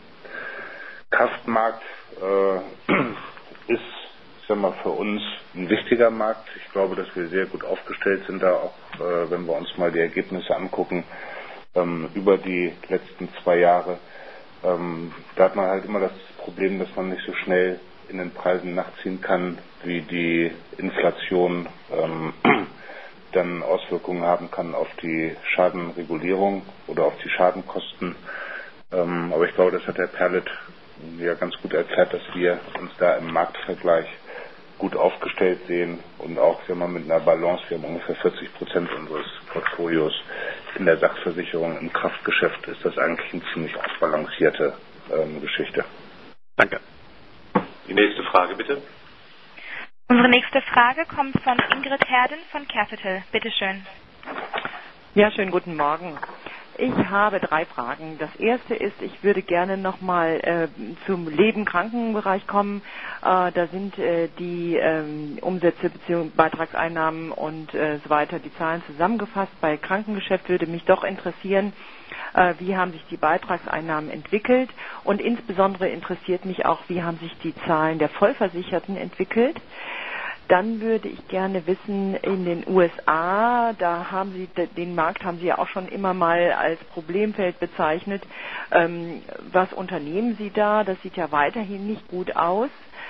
Kraftmarkt äh, ist, ich sag mal, für uns ein wichtiger Markt. Ich glaube, dass wir sehr gut aufgestellt sind da, auch äh, wenn wir uns mal die Ergebnisse angucken ähm, über die letzten zwei Jahre. Ähm, da hat man halt immer das Problem, dass man nicht so schnell in den Preisen nachziehen kann, wie die Inflation ähm, dann Auswirkungen haben kann auf die Schadenregulierung oder auf die Schadenkosten. Ähm, aber ich glaube, das hat Herr Perlet ja ganz gut erklärt, dass wir uns da im Marktvergleich gut aufgestellt sehen und auch, sagen wir mal, mit einer Balance. Wir haben ungefähr vierzig Prozent unseres Portfolios in der Sachversicherung. Im Kraftgeschäft ist das eigentlich eine ziemlich ausbalancierte ähm, Geschichte. Danke. Die nächste Frage, bitte. Unsere nächste Frage kommt von Ingrid Herden von Capital. Bitte schön. Ja, schönen guten Morgen. Ich habe drei Fragen. Das erste ist, ich würde gerne nochmal äh, zum Leben-Krankenbereich kommen. Äh, da sind äh, die ähm, Umsätze bzw. Beitragseinnahmen und äh, so weiter, die Zahlen zusammengefasst. Bei Krankengeschäft würde mich doch interessieren, äh, wie haben sich die Beitragseinnahmen entwickelt und insbesondere interessiert mich auch, wie haben sich die Zahlen der Vollversicherten entwickelt. Dann würde ich gerne wissen, in den U S A, da haben Sie, den Markt haben Sie ja auch schon immer mal als Problemfeld bezeichnet. Ähm, was unternehmen Sie da? Das sieht ja weiterhin nicht gut aus.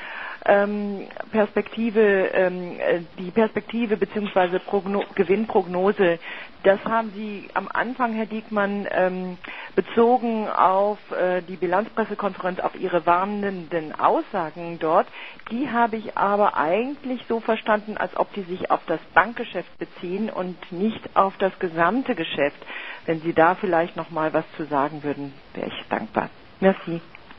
Ähm, Perspektive, ähm, die Perspektive bzw. Progno- Gewinnprognose, das haben Sie am Anfang, Herr Diekmann, ähm, bezogen auf äh, die Bilanzpressekonferenz, auf Ihre warnenden Aussagen dort. Die habe ich aber eigentlich so verstanden, als ob die sich auf das Bankgeschäft beziehen und nicht auf das gesamte Geschäft. Wenn Sie da vielleicht noch mal was zu sagen würden, wäre ich dankbar. Merci.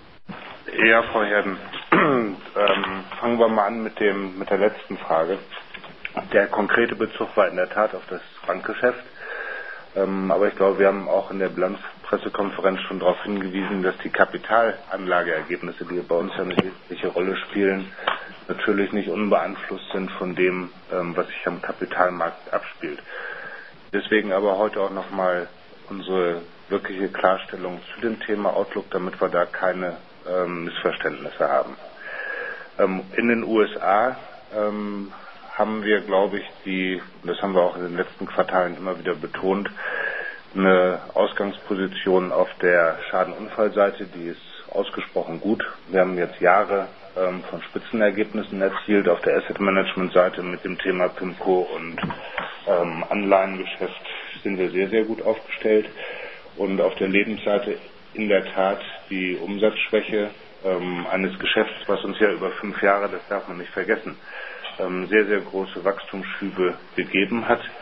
Ja, Frau Herden, ähm, fangen wir mal an mit dem mit der letzten Frage. Der konkrete Bezug war in der Tat auf das Bankgeschäft, ähm, aber ich glaube, wir haben auch in der Bilanzpressekonferenz schon darauf hingewiesen, dass die Kapitalanlageergebnisse, die bei uns ja eine wesentliche Rolle spielen, natürlich nicht unbeeinflusst sind von dem, ähm, was sich am Kapitalmarkt abspielt. Deswegen aber heute auch nochmal unsere wirkliche Klarstellung zu dem Thema Outlook, damit wir da keine ähm, Missverständnisse haben. Ähm, in den U S A ähm, haben wir, glaube ich, die, das haben wir auch in den letzten Quartalen immer wieder betont, eine Ausgangsposition auf der Schadenunfallseite, die ist ausgesprochen gut. Wir haben jetzt Jahre ähm, von Spitzenergebnissen erzielt. Auf der Asset Management Seite mit dem Thema PIMCO und ähm, Anleihengeschäft sind wir sehr, sehr gut aufgestellt. Und auf der Lebensseite in der Tat die Umsatzschwäche ähm, eines Geschäfts, was uns ja über fünf Jahre, das darf man nicht vergessen, ähm, sehr, sehr große Wachstumsschübe gegeben hat.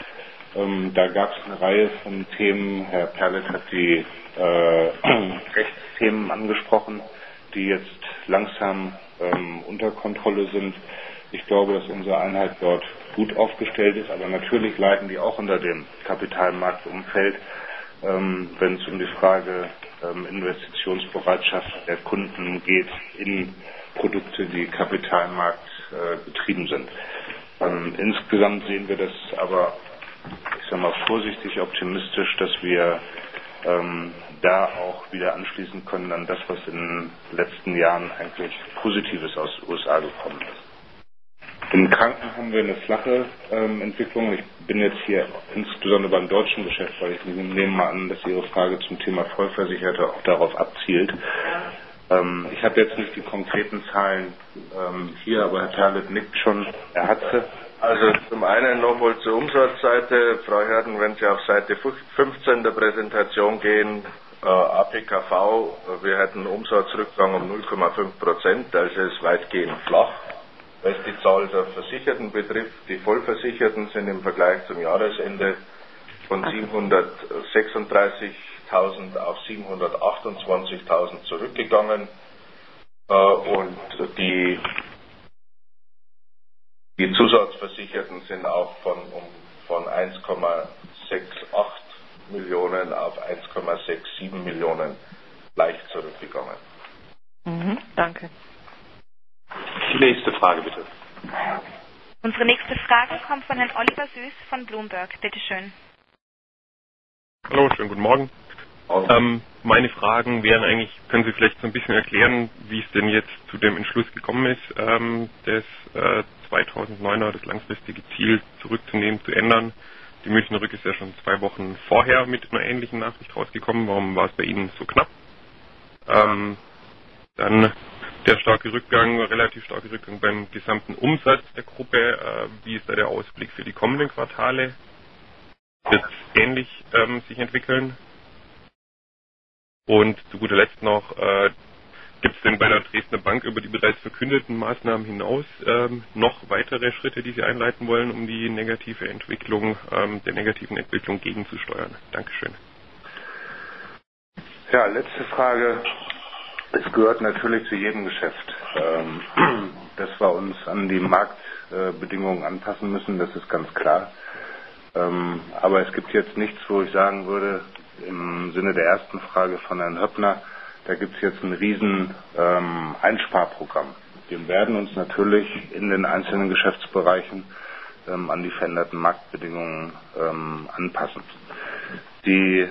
Ähm, da gab es eine Reihe von Themen. Herr Perlet hat die äh, Rechtsthemen angesprochen, die jetzt langsam ähm, unter Kontrolle sind. Ich glaube, dass unsere Einheit dort gut aufgestellt ist, aber natürlich leiden die auch unter dem Kapitalmarktumfeld, ähm, wenn es um die Frage ähm, Investitionsbereitschaft der Kunden geht in Produkte, die Kapitalmarkt äh, betrieben sind. Ähm, insgesamt sehen wir das aber, ich sage mal, vorsichtig optimistisch, dass wir ähm, da auch wieder anschließen können an das, was in den letzten Jahren eigentlich Positives aus den U S A gekommen ist. In Kranken haben wir eine flache ähm, Entwicklung. Ich bin jetzt hier insbesondere beim deutschen Geschäft, weil ich nehme mal an, dass Ihre Frage zum Thema Vollversicherte auch darauf abzielt. Ähm, ich habe jetzt nicht die konkreten Zahlen ähm, hier, aber Herr Perlet nickt schon, er hat sie. Also zum einen nochmal zur Umsatzseite. Frau Herden, wenn Sie auf Seite fünfzehn der Präsentation gehen, äh, A P K V, wir hätten einen Umsatzrückgang um null Komma fünf Prozent, also ist weitgehend flach. Was die Zahl der Versicherten betrifft, die Vollversicherten sind im Vergleich zum Jahresende von siebenhundertsechsunddreißigtausend auf siebenhundertachtundzwanzigtausend zurückgegangen. Äh, und die, die Zusatzversicherten sind auch von, um, von eins Komma achtundsiebzig Millionen auf eins Komma siebenundsechzig Millionen leicht zurückgegangen. Mhm, danke. Die nächste Frage, bitte. Unsere nächste Frage kommt von Herrn Oliver Süß von Bloomberg. Bitte schön. Hallo, schönen guten Morgen. Ähm, meine Fragen wären eigentlich, können Sie vielleicht so ein bisschen erklären, wie es denn jetzt zu dem Entschluss gekommen ist, ähm, das äh, zweitausenddeuner, das langfristige Ziel zurückzunehmen, zu ändern. Die Münchner Rück ist ja schon zwei Wochen vorher mit einer ähnlichen Nachricht rausgekommen. Warum war es bei Ihnen so knapp? Ähm, dann der starke Rückgang, relativ starke Rückgang beim gesamten Umsatz der Gruppe. Äh, wie ist da der Ausblick für die kommenden Quartale? Wird es ähnlich ähm, sich entwickeln? Und zu guter Letzt noch, äh, gibt es denn bei der Dresdner Bank über die bereits verkündeten Maßnahmen hinaus ähm, noch weitere Schritte, die Sie einleiten wollen, um die negative Entwicklung, ähm, der negativen Entwicklung gegenzusteuern? Dankeschön. Ja, letzte Frage. Es gehört natürlich zu jedem Geschäft, ähm, dass wir uns an die Marktbedingungen anpassen müssen, das ist ganz klar. Ähm, aber es gibt jetzt nichts, wo ich sagen würde, im Sinne der ersten Frage von Herrn Höppner, da gibt es jetzt ein riesen ähm, Einsparprogramm. Wir werden uns natürlich in den einzelnen Geschäftsbereichen ähm, an die veränderten Marktbedingungen ähm, anpassen. Die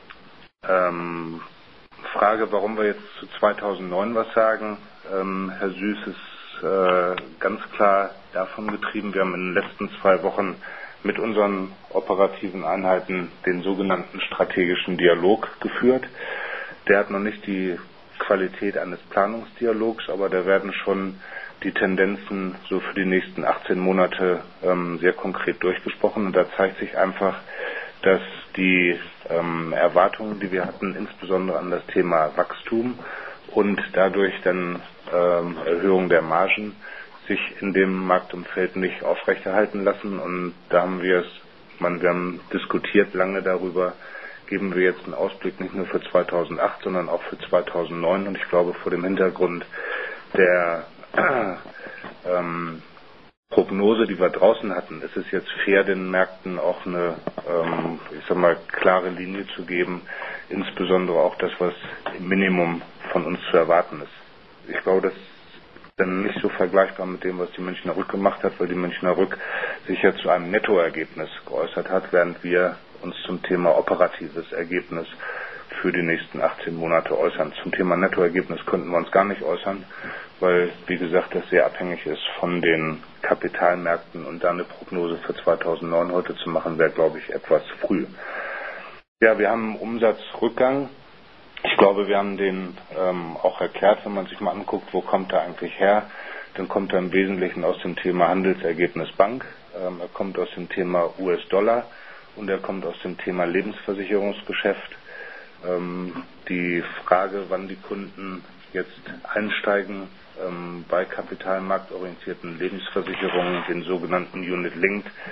ähm, Frage, warum wir jetzt zu zweitausendneun was sagen, ähm, Herr Süß, ist äh, ganz klar davon getrieben. Wir haben in den letzten zwei Wochen mit unseren operativen Einheiten den sogenannten strategischen Dialog geführt. Der hat noch nicht die Qualität eines Planungsdialogs, aber da werden schon die Tendenzen so für die nächsten achtzehn Monate ähm, sehr konkret durchgesprochen. Und da zeigt sich einfach, dass die ähm, Erwartungen, die wir hatten, insbesondere an das Thema Wachstum und dadurch dann ähm, Erhöhung der Margen, sich in dem Marktumfeld nicht aufrechterhalten lassen. Und da haben wir es, man, wir haben diskutiert lange darüber, geben wir jetzt einen Ausblick nicht nur für zweitausendacht, sondern auch für zweitausendneun. Und ich glaube, vor dem Hintergrund der äh, ähm, Prognose, die wir draußen hatten, ist es jetzt fair, den Märkten auch eine, ähm, ich sag mal, klare Linie zu geben, insbesondere auch das, was im Minimum von uns zu erwarten ist. Ich glaube, das ist dann nicht so vergleichbar mit dem, was die Münchner Rück gemacht hat, weil die Münchner Rück sich ja zu einem Nettoergebnis geäußert hat, während wir uns zum Thema operatives Ergebnis für die nächsten achtzehn Monate äußern. Zum Thema Nettoergebnis könnten wir uns gar nicht äußern, weil, wie gesagt, das sehr abhängig ist von den Kapitalmärkten und da eine Prognose für zweitausendneun heute zu machen, wäre, glaube ich, etwas früh. Ja, wir haben einen Umsatzrückgang. Ich glaube, wir haben den ähm, auch erklärt, wenn man sich mal anguckt, wo kommt er eigentlich her. Dann kommt er im Wesentlichen aus dem Thema Handelsergebnis Bank, ähm, er kommt aus dem Thema U S-Dollar und er kommt aus dem Thema Lebensversicherungsgeschäft. Ähm, die Frage, wann die Kunden jetzt einsteigen ähm, bei kapitalmarktorientierten Lebensversicherungen, den sogenannten Unit Linked,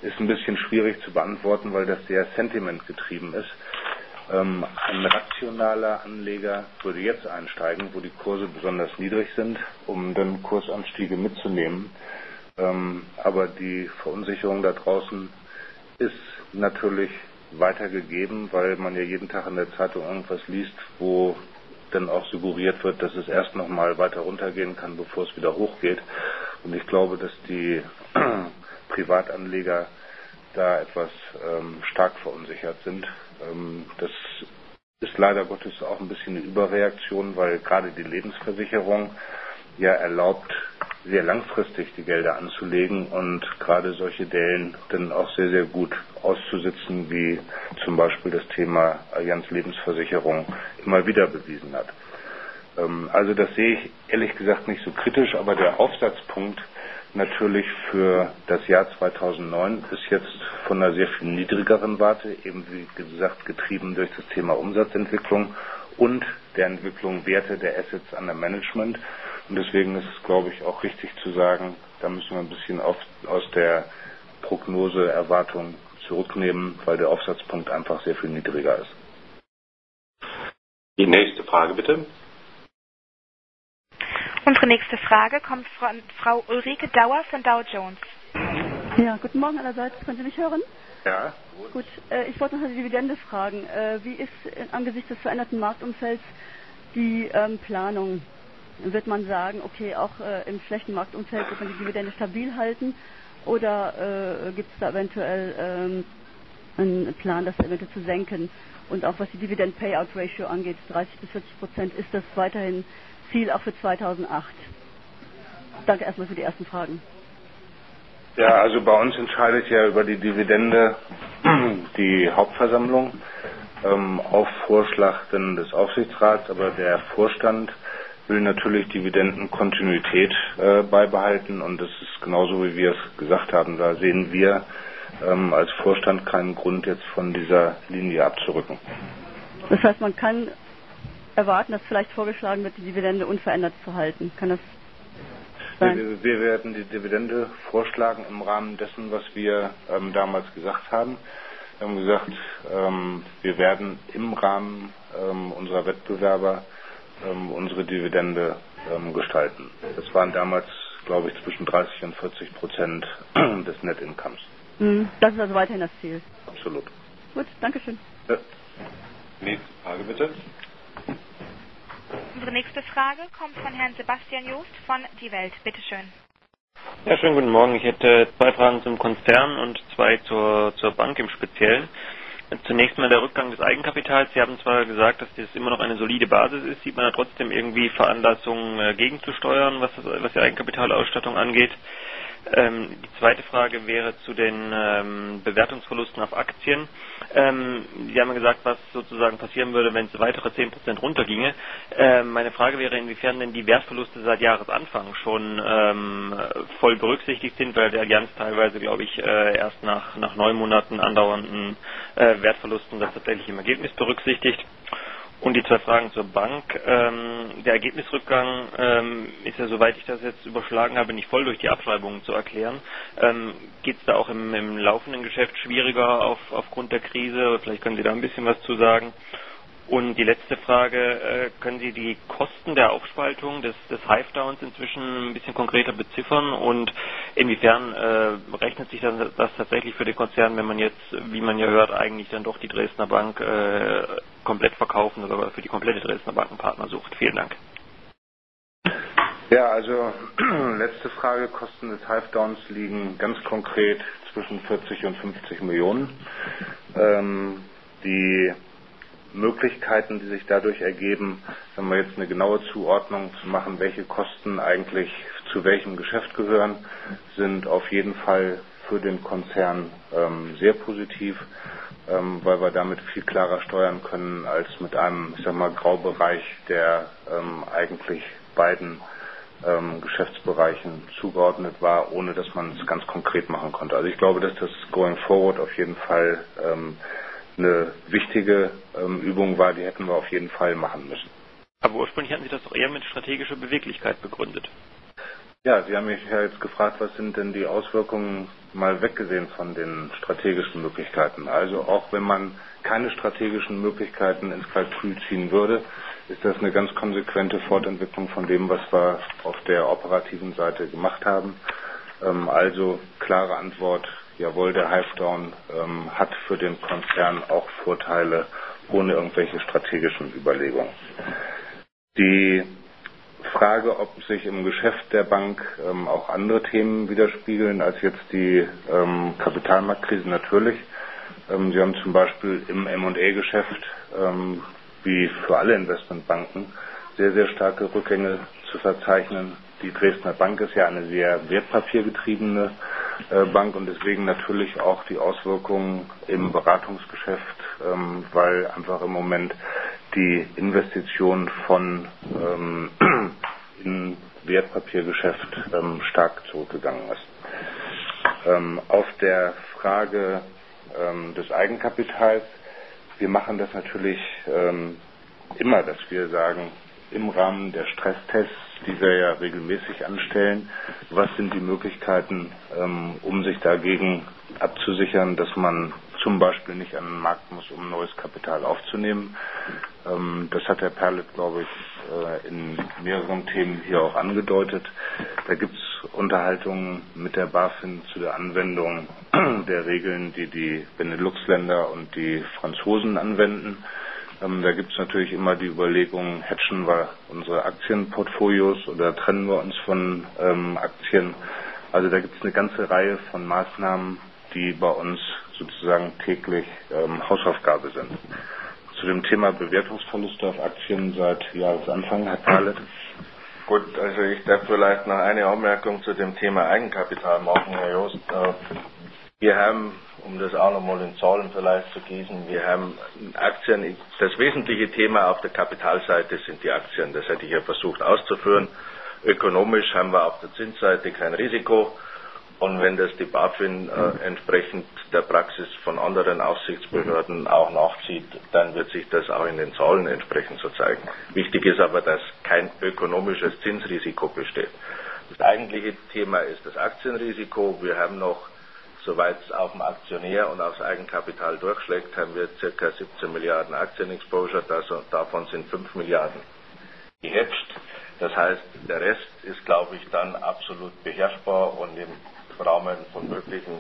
ist ein bisschen schwierig zu beantworten, weil das sehr sentimentgetrieben ist. Ähm, ein rationaler Anleger würde jetzt einsteigen, wo die Kurse besonders niedrig sind, um dann Kursanstiege mitzunehmen. Ähm, aber die Verunsicherung da draußen ist natürlich weiter gegeben, weil man ja jeden Tag in der Zeitung irgendwas liest, wo dann auch suggeriert wird, dass es erst noch mal weiter runtergehen kann, bevor es wieder hochgeht. Und ich glaube, dass die Privatanleger da etwas ähm, stark verunsichert sind. Ähm, das ist leider Gottes auch ein bisschen eine Überreaktion, weil gerade die Lebensversicherung ja erlaubt, sehr langfristig die Gelder anzulegen und gerade solche Dellen dann auch sehr, sehr gut auszusitzen, wie zum Beispiel das Thema Allianz Lebensversicherung immer wieder bewiesen hat. Ähm, also das sehe ich ehrlich gesagt nicht so kritisch, aber der Aufsatzpunkt natürlich für das Jahr zweitausendneun ist jetzt von einer sehr viel niedrigeren Warte, eben wie gesagt getrieben durch das Thema Umsatzentwicklung und der Entwicklung Werte der Assets under Management. Und deswegen ist es, glaube ich, auch richtig zu sagen, da müssen wir ein bisschen auf, aus der Prognoseerwartung zurücknehmen, weil der Aufsatzpunkt einfach sehr viel niedriger ist. Die nächste Frage bitte. Unsere nächste Frage kommt von Frau Ulrike Dauer von Dow Jones. Ja, guten Morgen allerseits. Können Sie mich hören? Ja. Gut, äh, ich wollte noch die Dividende fragen. Äh, wie ist äh, angesichts des veränderten Marktumfelds die ähm, Planung? Wird man sagen, okay, auch äh, im schlechten Marktumfeld wird man die Dividende stabil halten? Oder äh, gibt es da eventuell ähm, einen Plan, das eventuell zu senken? Und auch was die Dividend-Payout-Ratio angeht, dreißig bis vierzig Prozent, ist das weiterhin Ziel auch für zweitausendacht? Danke erstmal für die ersten Fragen. Ja, also bei uns entscheidet ja über die Dividende die Hauptversammlung ähm, auf Vorschlag denn des Aufsichtsrats, aber der Vorstand will natürlich Dividendenkontinuität äh, beibehalten und das ist genauso, wie wir es gesagt haben. Da sehen wir ähm, als Vorstand keinen Grund, jetzt von dieser Linie abzurücken. Das heißt, man kann erwarten, dass vielleicht vorgeschlagen wird, die Dividende unverändert zu halten. Kann das sein? Wir, wir werden die Dividende vorschlagen im Rahmen dessen, was wir ähm, damals gesagt haben. Wir haben gesagt, ähm, wir werden im Rahmen ähm, unserer Wettbewerber ähm, unsere Dividende ähm, gestalten. Das waren damals, glaube ich, zwischen dreißig und vierzig Prozent des Net Incomes. Das ist also weiterhin das Ziel. Absolut. Gut, danke schön. Ja. Nächste Frage bitte. Unsere nächste Frage kommt von Herrn Sebastian Joost von Die Welt. Bitte schön. Ja, schönen guten Morgen. Ich hätte zwei Fragen zum Konzern und zwei zur, zur Bank im Speziellen. Zunächst mal der Rückgang des Eigenkapitals. Sie haben zwar gesagt, dass das immer noch eine solide Basis ist, sieht man ja trotzdem irgendwie Veranlassungen äh, gegenzusteuern, was, das, was die Eigenkapitalausstattung angeht. Ähm, die zweite Frage wäre zu den ähm, Bewertungsverlusten auf Aktien. Ähm, Sie haben ja gesagt, was sozusagen passieren würde, wenn es weitere zehn Prozent runterginge. Ähm, meine Frage wäre, inwiefern denn die Wertverluste seit Jahresanfang schon ähm, voll berücksichtigt sind, weil der Allianz teilweise, glaube ich, äh, erst nach, nach neun Monaten andauernden äh, Wertverlusten das tatsächlich im Ergebnis berücksichtigt. Und die zwei Fragen zur Bank. Ähm, der Ergebnisrückgang ähm, ist ja, soweit ich das jetzt überschlagen habe, nicht voll durch die Abschreibungen zu erklären. Ähm, Geht es da auch im, im laufenden Geschäft schwieriger auf, aufgrund der Krise? Vielleicht können Sie da ein bisschen was zu sagen. Und die letzte Frage, äh, können Sie die Kosten der Aufspaltung des, des Hive-Downs inzwischen ein bisschen konkreter beziffern und inwiefern äh, rechnet sich das, das tatsächlich für den Konzern, wenn man jetzt, wie man ja hört, eigentlich dann doch die Dresdner Bank äh, komplett verkaufen oder für die komplette Dresdner Bank einen Partner sucht? Vielen Dank. Ja, also letzte Frage, Kosten des Hive-Downs liegen ganz konkret zwischen vierzig und fünfzig Millionen. Ähm, die Möglichkeiten, die sich dadurch ergeben, wenn wir jetzt eine genaue Zuordnung zu machen, welche Kosten eigentlich zu welchem Geschäft gehören, sind auf jeden Fall für den Konzern ähm, sehr positiv, ähm, weil wir damit viel klarer steuern können als mit einem, ich sag mal, Graubereich, der ähm, eigentlich beiden ähm, Geschäftsbereichen zugeordnet war, ohne dass man es ganz konkret machen konnte. Also ich glaube, dass das going forward auf jeden Fall ähm, eine wichtige ähm, Übung war, die hätten wir auf jeden Fall machen müssen. Aber ursprünglich hatten Sie das doch eher mit strategischer Beweglichkeit begründet. Ja, Sie haben mich ja jetzt gefragt, was sind denn die Auswirkungen, mal weggesehen von den strategischen Möglichkeiten. Also auch wenn man keine strategischen Möglichkeiten ins Kalkül ziehen würde, ist das eine ganz konsequente Fortentwicklung von dem, was wir auf der operativen Seite gemacht haben. Ähm, also klare Antwort, jawohl, der Hive-Down ähm, hat für den Konzern auch Vorteile ohne irgendwelche strategischen Überlegungen. Die Frage, ob sich im Geschäft der Bank ähm, auch andere Themen widerspiegeln als jetzt die ähm, Kapitalmarktkrise, natürlich. Ähm, Sie haben zum Beispiel im M und A-Geschäft, ähm, wie für alle Investmentbanken, sehr, sehr starke Rückgänge zu verzeichnen. Die Dresdner Bank ist ja eine sehr wertpapiergetriebene äh, Bank und deswegen natürlich auch die Auswirkungen im Beratungsgeschäft, ähm, weil einfach im Moment die Investition von ähm, in Wertpapiergeschäft ähm, stark zurückgegangen ist. Ähm, auf der Frage ähm, des Eigenkapitals, wir machen das natürlich ähm, immer, dass wir sagen, im Rahmen der Stresstests, die wir ja regelmäßig anstellen, was sind die Möglichkeiten, ähm, um sich dagegen abzusichern, dass man zum Beispiel nicht an den Markt muss, um neues Kapital aufzunehmen. Ähm, das hat Herr Perlet, glaube ich, äh, in mehreren Themen hier auch angedeutet. Da gibt es Unterhaltungen mit der BaFin zu der Anwendung der Regeln, die die Benelux-Länder und die Franzosen anwenden. Ähm, da gibt es natürlich immer die Überlegung, hedgen wir unsere Aktienportfolios oder trennen wir uns von ähm, Aktien. Also da gibt es eine ganze Reihe von Maßnahmen, die bei uns sozusagen täglich ähm, Hausaufgabe sind. Zu dem Thema Bewertungsverluste auf Aktien seit Jahresanfang, Herr Perlet. Gut, also ich darf vielleicht noch eine Anmerkung zu dem Thema Eigenkapital machen, Herr Jost. Wir haben, um das auch nochmal in Zahlen vielleicht zu gießen, wir haben Aktien, das wesentliche Thema auf der Kapitalseite sind die Aktien. Das hätte ich ja versucht auszuführen. Ökonomisch haben wir auf der Zinsseite kein Risiko. Und wenn das die BaFin äh, entsprechend der Praxis von anderen Aufsichtsbehörden auch nachzieht, dann wird sich das auch in den Zahlen entsprechend so zeigen. Wichtig ist aber, dass kein ökonomisches Zinsrisiko besteht. Das eigentliche Thema ist das Aktienrisiko. Wir haben noch, soweit es auf dem Aktionär und aufs Eigenkapital durchschlägt, haben wir ca. siebzehn Milliarden Aktienexposure, davon sind fünf Milliarden gehatcht. Das heißt, der Rest ist, glaube ich, dann absolut beherrschbar und im Rahmen von möglichen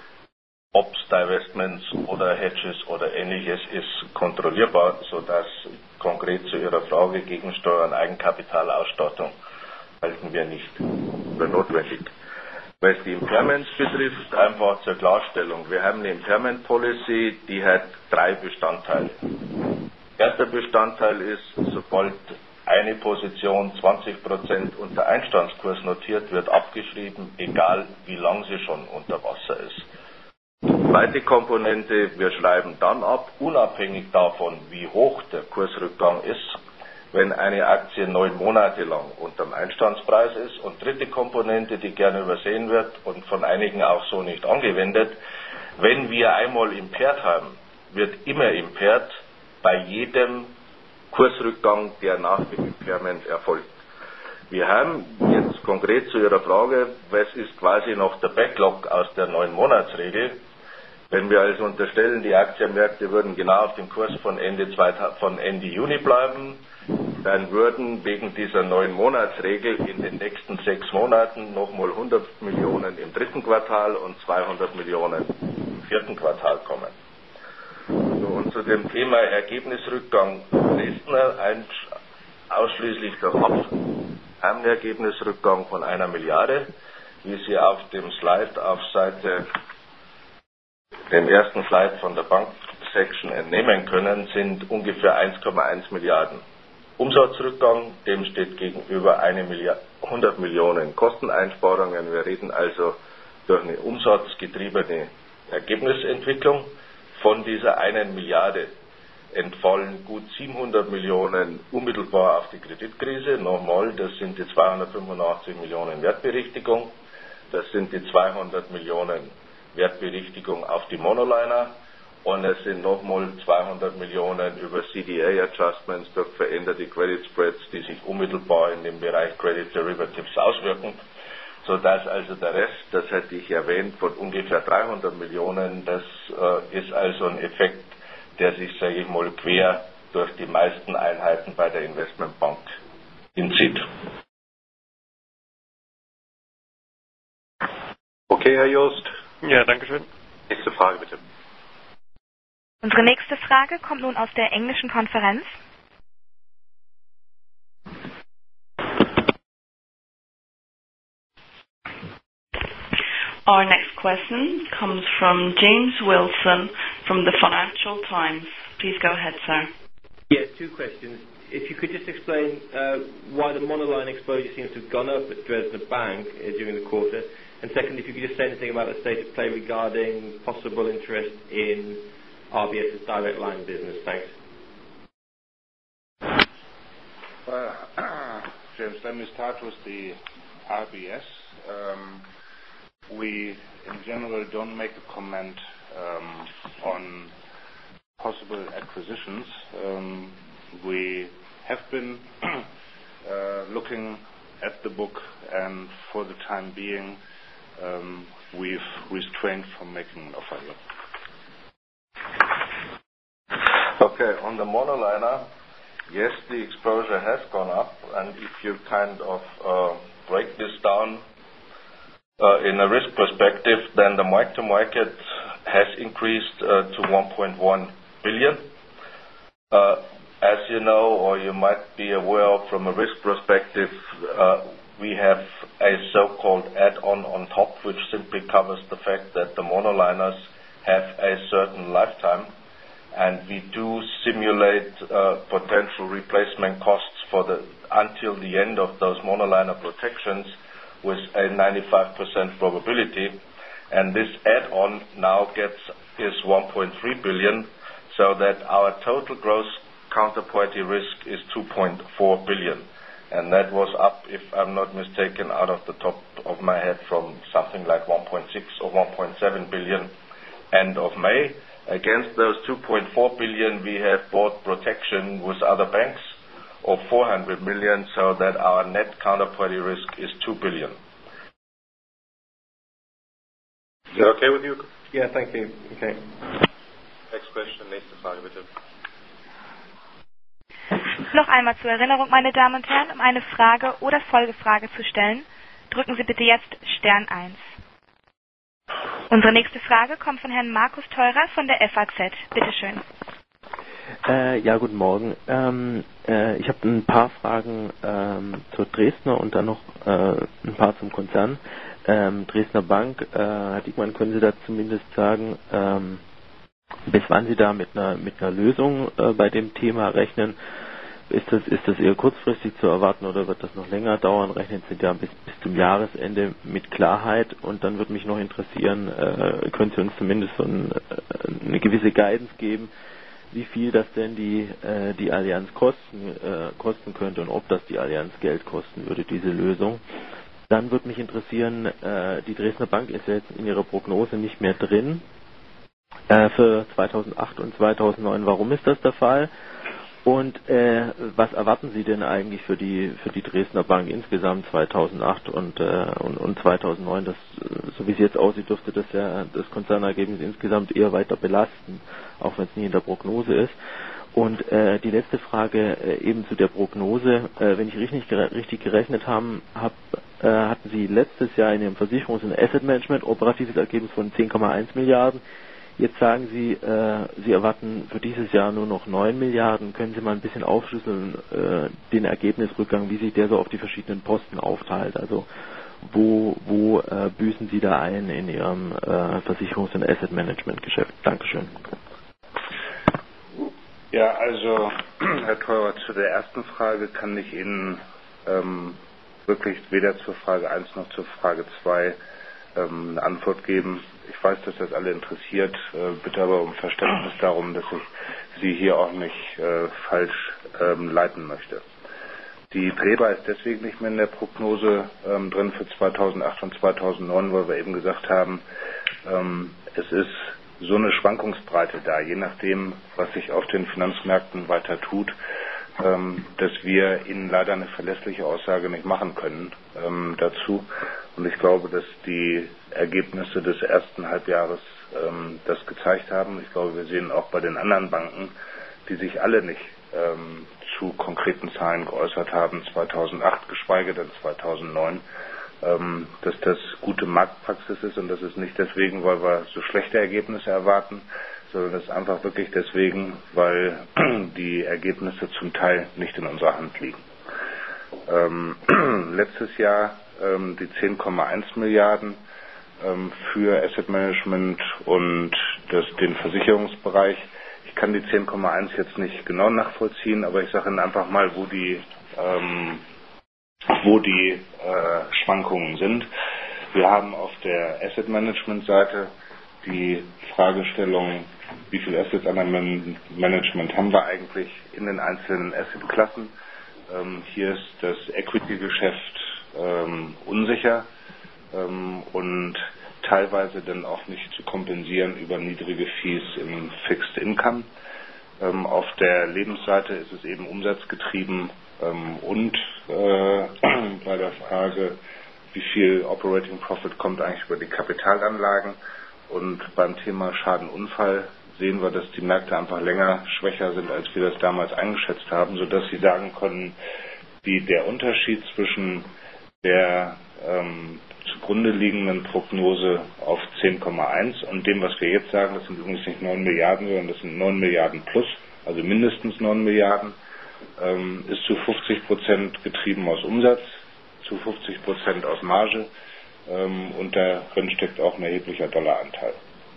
Ops, Divestments oder Hedges oder Ähnliches ist kontrollierbar, sodass konkret zu Ihrer Frage Gegensteuer und Eigenkapitalausstattung halten wir nicht für notwendig. Was die Impairments betrifft, einfach zur Klarstellung. Wir haben eine Impairment Policy, die hat drei Bestandteile. Erster Bestandteil ist, sobald eine Position zwanzig Prozent unter Einstandskurs notiert wird, abgeschrieben, egal wie lang sie schon unter Wasser ist. Zweite Komponente, wir schreiben dann ab, unabhängig davon, wie hoch der Kursrückgang ist, wenn eine Aktie neun Monate lang unterm Einstandspreis ist. Und dritte Komponente, die gerne übersehen wird und von einigen auch so nicht angewendet, wenn wir einmal impaired haben, wird immer impaired bei jedem Kursrückgang, der nach dem Impairment erfolgt. Wir haben jetzt konkret zu Ihrer Frage, was ist quasi noch der Backlog aus der neun Monatsregel? Wenn wir also unterstellen, die Aktienmärkte würden genau auf dem Kurs von Ende, von Ende Juni bleiben, dann würden wegen dieser neun Monatsregel in den nächsten sechs Monaten nochmal hundert Millionen im dritten Quartal und zweihundert Millionen im vierten Quartal kommen. Und zu dem Thema Ergebnisrückgang Dresdner ausschließlich durch Ab haben einen Ergebnisrückgang von einer Milliarde. Wie Sie auf dem Slide auf Seite, dem ersten Slide von der Bank-Section entnehmen können, sind ungefähr eins Komma eins Milliarden Umsatzrückgang. Dem steht gegenüber eine Milliarde, hundert Millionen Kosteneinsparungen. Wir reden also durch eine umsatzgetriebene Ergebnisentwicklung. Von dieser einen Milliarde entfallen gut siebenhundert Millionen unmittelbar auf die Kreditkrise. Nochmal, das sind die zweihundertfünfundachtzig Millionen Wertberichtigung. Das sind die zweihundert Millionen Wertberichtigung auf die Monoliner. Und es sind nochmal zweihundert Millionen über C D A-Adjustments durch veränderte Credit Spreads, die sich unmittelbar in dem Bereich Credit Derivatives auswirken. sodass also der Rest, das hätte ich erwähnt, von ungefähr dreihundert Millionen, das äh, ist also ein Effekt, der sich, sage ich mal, quer durch die meisten Einheiten bei der Investmentbank hinzieht. Okay, Herr Jost. Ja, danke schön. Nächste Frage bitte. Unsere nächste Frage kommt nun aus der englischen Konferenz. Our next question comes from James Wilson from the Financial Times. Please go ahead, sir. Yeah, two questions. If you could just explain uh, why the monoline exposure seems to have gone up at Dresdner Bank uh, during the quarter. And second, if you could just say anything about the state of play regarding possible interest in R B S's direct line business. Thanks. Uh, James, let me start with the R B S. Um, we, in general, don't make a comment um, on possible acquisitions. Um, we have been uh, looking at the book, and for the time being, um, we've restrained from making an offer yet. Okay, on the monoliner, yes, the exposure has gone up, and if you kind of uh, break this down uh, in a risk perspective, then the mark-to-market has increased uh, to one point one billion. Uh, as you know, or you might be aware of from a risk perspective, uh, we have a so-called add-on on top, which simply covers the fact that the monoliners have a certain lifetime, and we do simulate uh, potential replacement costs for the until the end of those monoliner protections with a ninety-five percent probability, and this add-on now gets is one point three billion, so that our total gross counterparty risk is two point four billion, and that was up, if I'm not mistaken, out of the top of my head from something like one point six or one point seven billion end of May. Against those two point four billion, we have bought protection with other banks of four hundred million, so that our net counterparty risk is two billion. Is that okay with you? Yeah, thank you. Okay. Next question, nächste Frage bitte. Noch einmal zur Erinnerung, meine Damen und Herren, um eine Frage oder Folgefrage zu stellen, drücken Sie bitte jetzt Stern eins. Unsere nächste Frage kommt von Herrn Markus Theurer von der F A Z. Bitte schön. Äh, ja, guten Morgen. Ähm, äh, ich habe ein paar Fragen ähm, zur Dresdner und dann noch äh, ein paar zum Konzern. Ähm, Dresdner Bank, äh, Herr Diekmann, können Sie da zumindest sagen, ähm, bis wann Sie da mit einer mit einer Lösung äh, bei dem Thema rechnen? Ist das, ist das eher kurzfristig zu erwarten oder wird das noch länger dauern? Rechnen Sie da bis, bis zum Jahresende mit Klarheit? Und dann würde mich noch interessieren, äh, können Sie uns zumindest so ein, eine gewisse Guidance geben, wie viel das denn die, äh, die Allianz kosten, äh, kosten könnte und ob das die Allianz Geld kosten würde, diese Lösung. Dann würde mich interessieren, äh, die Dresdner Bank ist ja jetzt in ihrer Prognose nicht mehr drin äh, für zweitausendacht und zweitausendneun. Warum ist das der Fall? Und äh, was erwarten Sie denn eigentlich für die für die Dresdner Bank insgesamt zweitausendacht und, äh, und, und zweitausendneun? Das, so wie es jetzt aussieht, dürfte das ja das Konzernergebnis insgesamt eher weiter belasten, auch wenn es nie in der Prognose ist. Und äh, die letzte Frage äh, eben zu der Prognose. Äh, wenn ich richtig, richtig gerechnet habe, hab, äh, hatten Sie letztes Jahr in Ihrem Versicherungs- und Asset Management operatives Ergebnis von zehn Komma eins Milliarden. Jetzt sagen Sie, äh, Sie erwarten für dieses Jahr nur noch neun Milliarden. Können Sie mal ein bisschen aufschlüsseln, äh, den Ergebnisrückgang, wie sich der so auf die verschiedenen Posten aufteilt? Also wo, wo äh, büßen Sie da ein in Ihrem äh, Versicherungs- und Asset Management Geschäft? Dankeschön. Ja, also Herr Theurer, zu der ersten Frage kann ich Ihnen ähm, wirklich weder zur Frage eins noch zur Frage zwei ähm, eine Antwort geben. Ich weiß, dass das alle interessiert, äh, bitte aber um Verständnis darum, dass ich Sie hier auch nicht äh, falsch ähm, leiten möchte. Die Treba ist deswegen nicht mehr in der Prognose ähm, drin für zweitausendacht und zweitausendneun, weil wir eben gesagt haben, ähm, es ist so eine Schwankungsbreite da, je nachdem, was sich auf den Finanzmärkten weiter tut, ähm, dass wir Ihnen leider eine verlässliche Aussage nicht machen können ähm, dazu. Und ich glaube, dass die Ergebnisse des ersten Halbjahres ähm, das gezeigt haben. Ich glaube, wir sehen auch bei den anderen Banken, die sich alle nicht ähm, zu konkreten Zahlen geäußert haben, zweitausendacht, geschweige denn zweitausendneun, ähm, dass das gute Marktpraxis ist und das ist nicht deswegen, weil wir so schlechte Ergebnisse erwarten, sondern das ist einfach wirklich deswegen, weil die Ergebnisse zum Teil nicht in unserer Hand liegen. Ähm, letztes Jahr ähm, die zehn Komma eins Milliarden ähm, für Asset Management und das, den Versicherungsbereich. Ich kann die zehn Komma eins jetzt nicht genau nachvollziehen, aber ich sage Ihnen einfach mal, wo die, ähm, wo die äh, Schwankungen sind. Wir haben auf der Asset Management Seite die Fragestellung, wie viel Assets under Management haben wir eigentlich in den einzelnen Assetklassen. Ähm, hier ist das Equity-Geschäft ähm, unsicher ähm, und teilweise dann auch nicht zu kompensieren über niedrige Fees im Fixed Income. Ähm, auf der Lebensseite ist es eben umsatzgetrieben ähm, und äh, bei der Frage, wie viel Operating Profit kommt eigentlich über die Kapitalanlagen. Und beim Thema Schadenunfall sehen wir, dass die Märkte einfach länger schwächer sind, als wir das damals eingeschätzt haben, sodass Sie sagen können, wie der Unterschied zwischen der ähm, zugrunde liegenden Prognose auf zehn Komma eins und dem, was wir jetzt sagen, das sind übrigens nicht neun Milliarden, sondern das sind neun Milliarden plus, also mindestens neun Milliarden, ähm, ist zu fünfzig Prozent getrieben aus Umsatz, zu fünfzig Prozent aus Marge. Und darin steckt auch ein erheblicher Dollaranteil.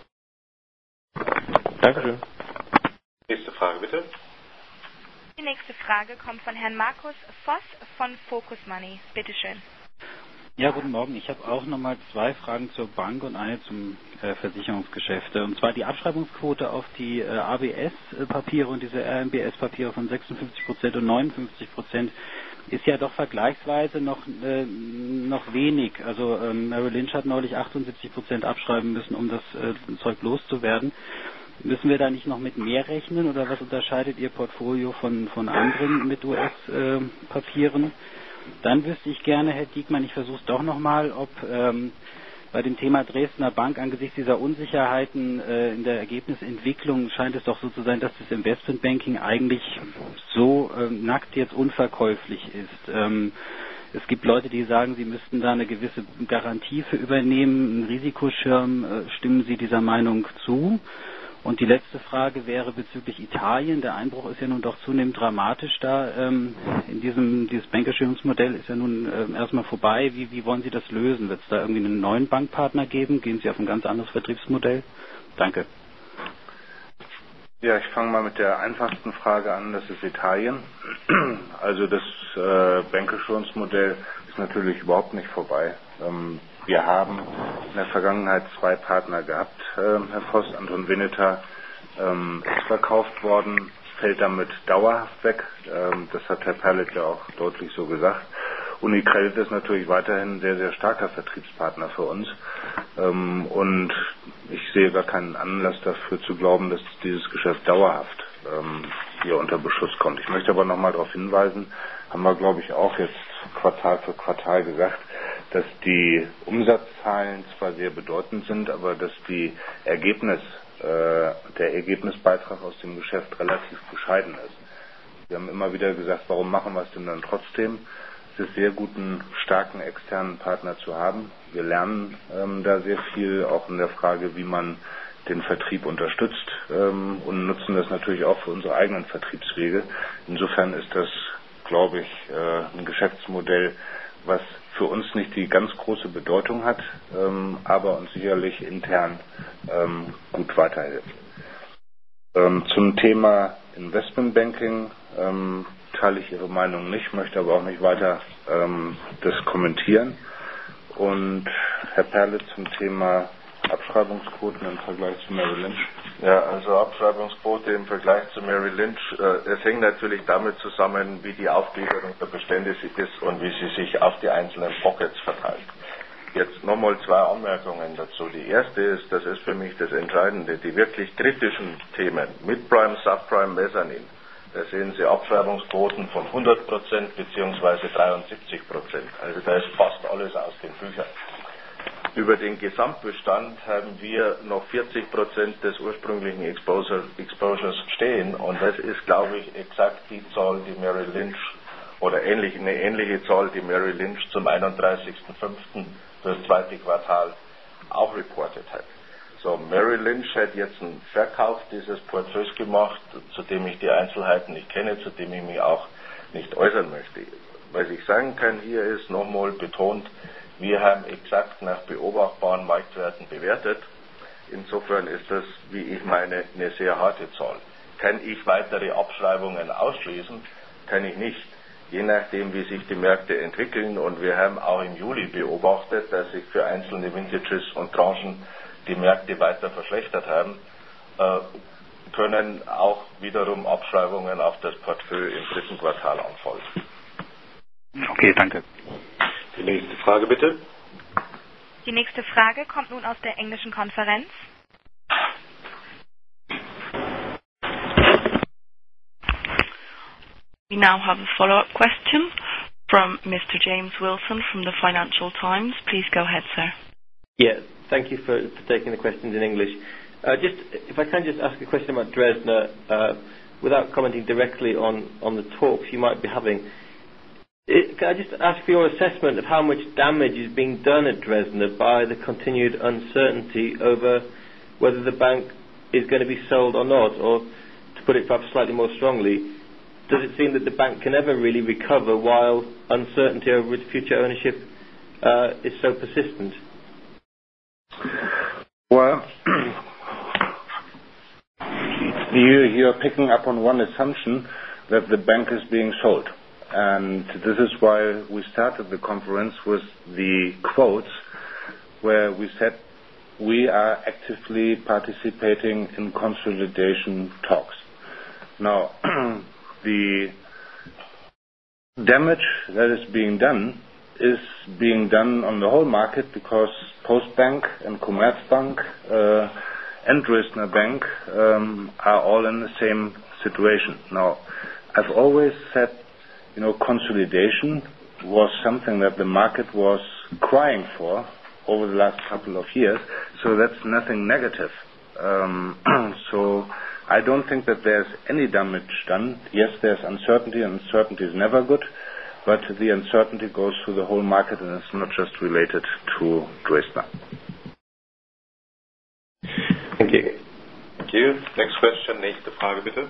Dankeschön. Nächste Frage, bitte. Die nächste Frage kommt von Herrn Markus Voss von Focus Money. Bitte schön. Ja, guten Morgen. Ich habe auch nochmal zwei Fragen zur Bank und eine zum äh, Versicherungsgeschäft. Und zwar die Abschreibungsquote auf die äh, A B S-Papiere und diese R M B S-Papiere von sechsundfünfzig Prozent und neunundfünfzig Prozent ist ja doch vergleichsweise noch, äh, noch wenig. Also ähm, Merrill Lynch hat neulich achtundsiebzig Prozent abschreiben müssen, um das äh, Zeug loszuwerden. Müssen wir da nicht noch mit mehr rechnen oder was unterscheidet Ihr Portfolio von, von anderen mit U S-Papieren? Äh, Dann wüsste ich gerne, Herr Diekmann, ich versuche es doch nochmal, ob ähm, bei dem Thema Dresdner Bank angesichts dieser Unsicherheiten äh, in der Ergebnisentwicklung scheint es doch so zu sein, dass das Investmentbanking eigentlich so ähm, nackt jetzt unverkäuflich ist. Ähm, es gibt Leute, die sagen, sie müssten da eine gewisse Garantie für übernehmen, einen Risikoschirm. Äh, stimmen Sie dieser Meinung zu? Und die letzte Frage wäre bezüglich Italien. Der Einbruch ist ja nun doch zunehmend dramatisch da. Ähm, in diesem dieses Bankassurance-Modell ist ja nun ähm, erstmal vorbei. Wie, wie wollen Sie das lösen? Wird es da irgendwie einen neuen Bankpartner geben? Gehen Sie auf ein ganz anderes Vertriebsmodell? Danke. Ja, ich fange mal mit der einfachsten Frage an. Das ist Italien. Also das äh, Bankassurance-Modell ist natürlich überhaupt nicht vorbei. Ähm, Wir haben in der Vergangenheit zwei Partner gehabt, äh, Herr Voss, Anton Veneta ähm, ist verkauft worden, fällt damit dauerhaft weg. Ähm, das hat Herr Perlet ja auch deutlich so gesagt. UniCredit ist natürlich weiterhin ein sehr, sehr starker Vertriebspartner für uns. Ähm, und ich sehe gar keinen Anlass dafür zu glauben, dass dieses Geschäft dauerhaft ähm, hier unter Beschuss kommt. Ich möchte aber nochmal darauf hinweisen, haben wir, glaube ich, auch jetzt Quartal für Quartal gesagt, dass die Umsatzzahlen zwar sehr bedeutend sind, aber dass die Ergebnis, äh, der Ergebnisbeitrag aus dem Geschäft relativ bescheiden ist. Wir haben immer wieder gesagt, warum machen wir es denn dann trotzdem? Es ist sehr gut, einen starken externen Partner zu haben. Wir lernen ähm, da sehr viel, auch in der Frage, wie man den Vertrieb unterstützt ähm, und nutzen das natürlich auch für unsere eigenen Vertriebswege. Insofern ist das, glaube ich, äh, ein Geschäftsmodell, was für uns nicht die ganz große Bedeutung hat, ähm, aber uns sicherlich intern ähm, gut weiterhilft. Ähm, zum Thema Investmentbanking ähm, teile ich Ihre Meinung nicht, möchte aber auch nicht weiter ähm, das kommentieren. Und Herr Perle zum Thema Abschreibungsquoten im Vergleich zu Merrill Lynch. Ja, also Abschreibungsquote im Vergleich zu Merrill Lynch, äh, es hängt natürlich damit zusammen, wie die Aufgliederung der Bestände ist und wie sie sich auf die einzelnen Pockets verteilt. Jetzt nochmal zwei Anmerkungen dazu. Die erste ist, das ist für mich das Entscheidende, die wirklich kritischen Themen, Midprime, Subprime, Mezzanin, Da sehen Sie Abschreibungsquoten von hundert Prozent bzw. dreiundsiebzig Prozent. Also da ist fast alles aus den Büchern. Über den Gesamtbestand haben wir noch vierzig Prozent des ursprünglichen Exposure, Exposures stehen und das ist, glaube ich, exakt die Zahl, die Merrill Lynch oder ähnlich, eine ähnliche Zahl, die Merrill Lynch zum einunddreißigsten fünften für das zweite Quartal auch reportet hat. So, Merrill Lynch hat jetzt einen Verkauf dieses Portfolios gemacht, zu dem ich die Einzelheiten nicht kenne, zu dem ich mich auch nicht äußern möchte. Was ich sagen kann hier ist, nochmal betont, wir haben exakt nach beobachtbaren Marktwerten bewertet. Insofern ist das, wie ich meine, eine sehr harte Zahl. Kann ich weitere Abschreibungen ausschließen? Kann ich nicht. Je nachdem, wie sich die Märkte entwickeln. Und wir haben auch im Juli beobachtet, dass sich für einzelne Vintages und Tranchen die Märkte weiter verschlechtert haben, äh, können auch wiederum Abschreibungen auf das Portfolio im dritten Quartal anfallen. Okay, danke. Die nächste Frage bitte. Die nächste Frage kommt nun aus der englischen Konferenz. We now have a follow-up question from Mister James Wilson from the Financial Times. Please go ahead, sir. Yeah, thank you for, for taking the questions in English. Uh, just, if I can just ask a question about Dresdner, uh, without commenting directly on, on the talks you might be having. It, can I just ask for your assessment of how much damage is being done at Dresdner by the continued uncertainty over whether the bank is going to be sold or not? Or, to put it perhaps slightly more strongly, does it seem that the bank can never really recover while uncertainty over its future ownership uh, is so persistent? Well, you, you're picking up on one assumption that the bank is being sold. And this is why we started the conference with the quotes where we said we are actively participating in consolidation talks. Now, the damage that is being done is being done on the whole market because Postbank and Commerzbank uh, and Dresdner Bank um, are all in the same situation. Now, I've always said, you know, consolidation was something that the market was crying for over the last couple of years, so that's nothing negative. Um, so I don't think that there's any damage done. Yes, there's uncertainty, and uncertainty is never good, but the uncertainty goes through the whole market and it's not just related to Dresdner. Thank you. Thank you. Next question, nächste Frage bitte.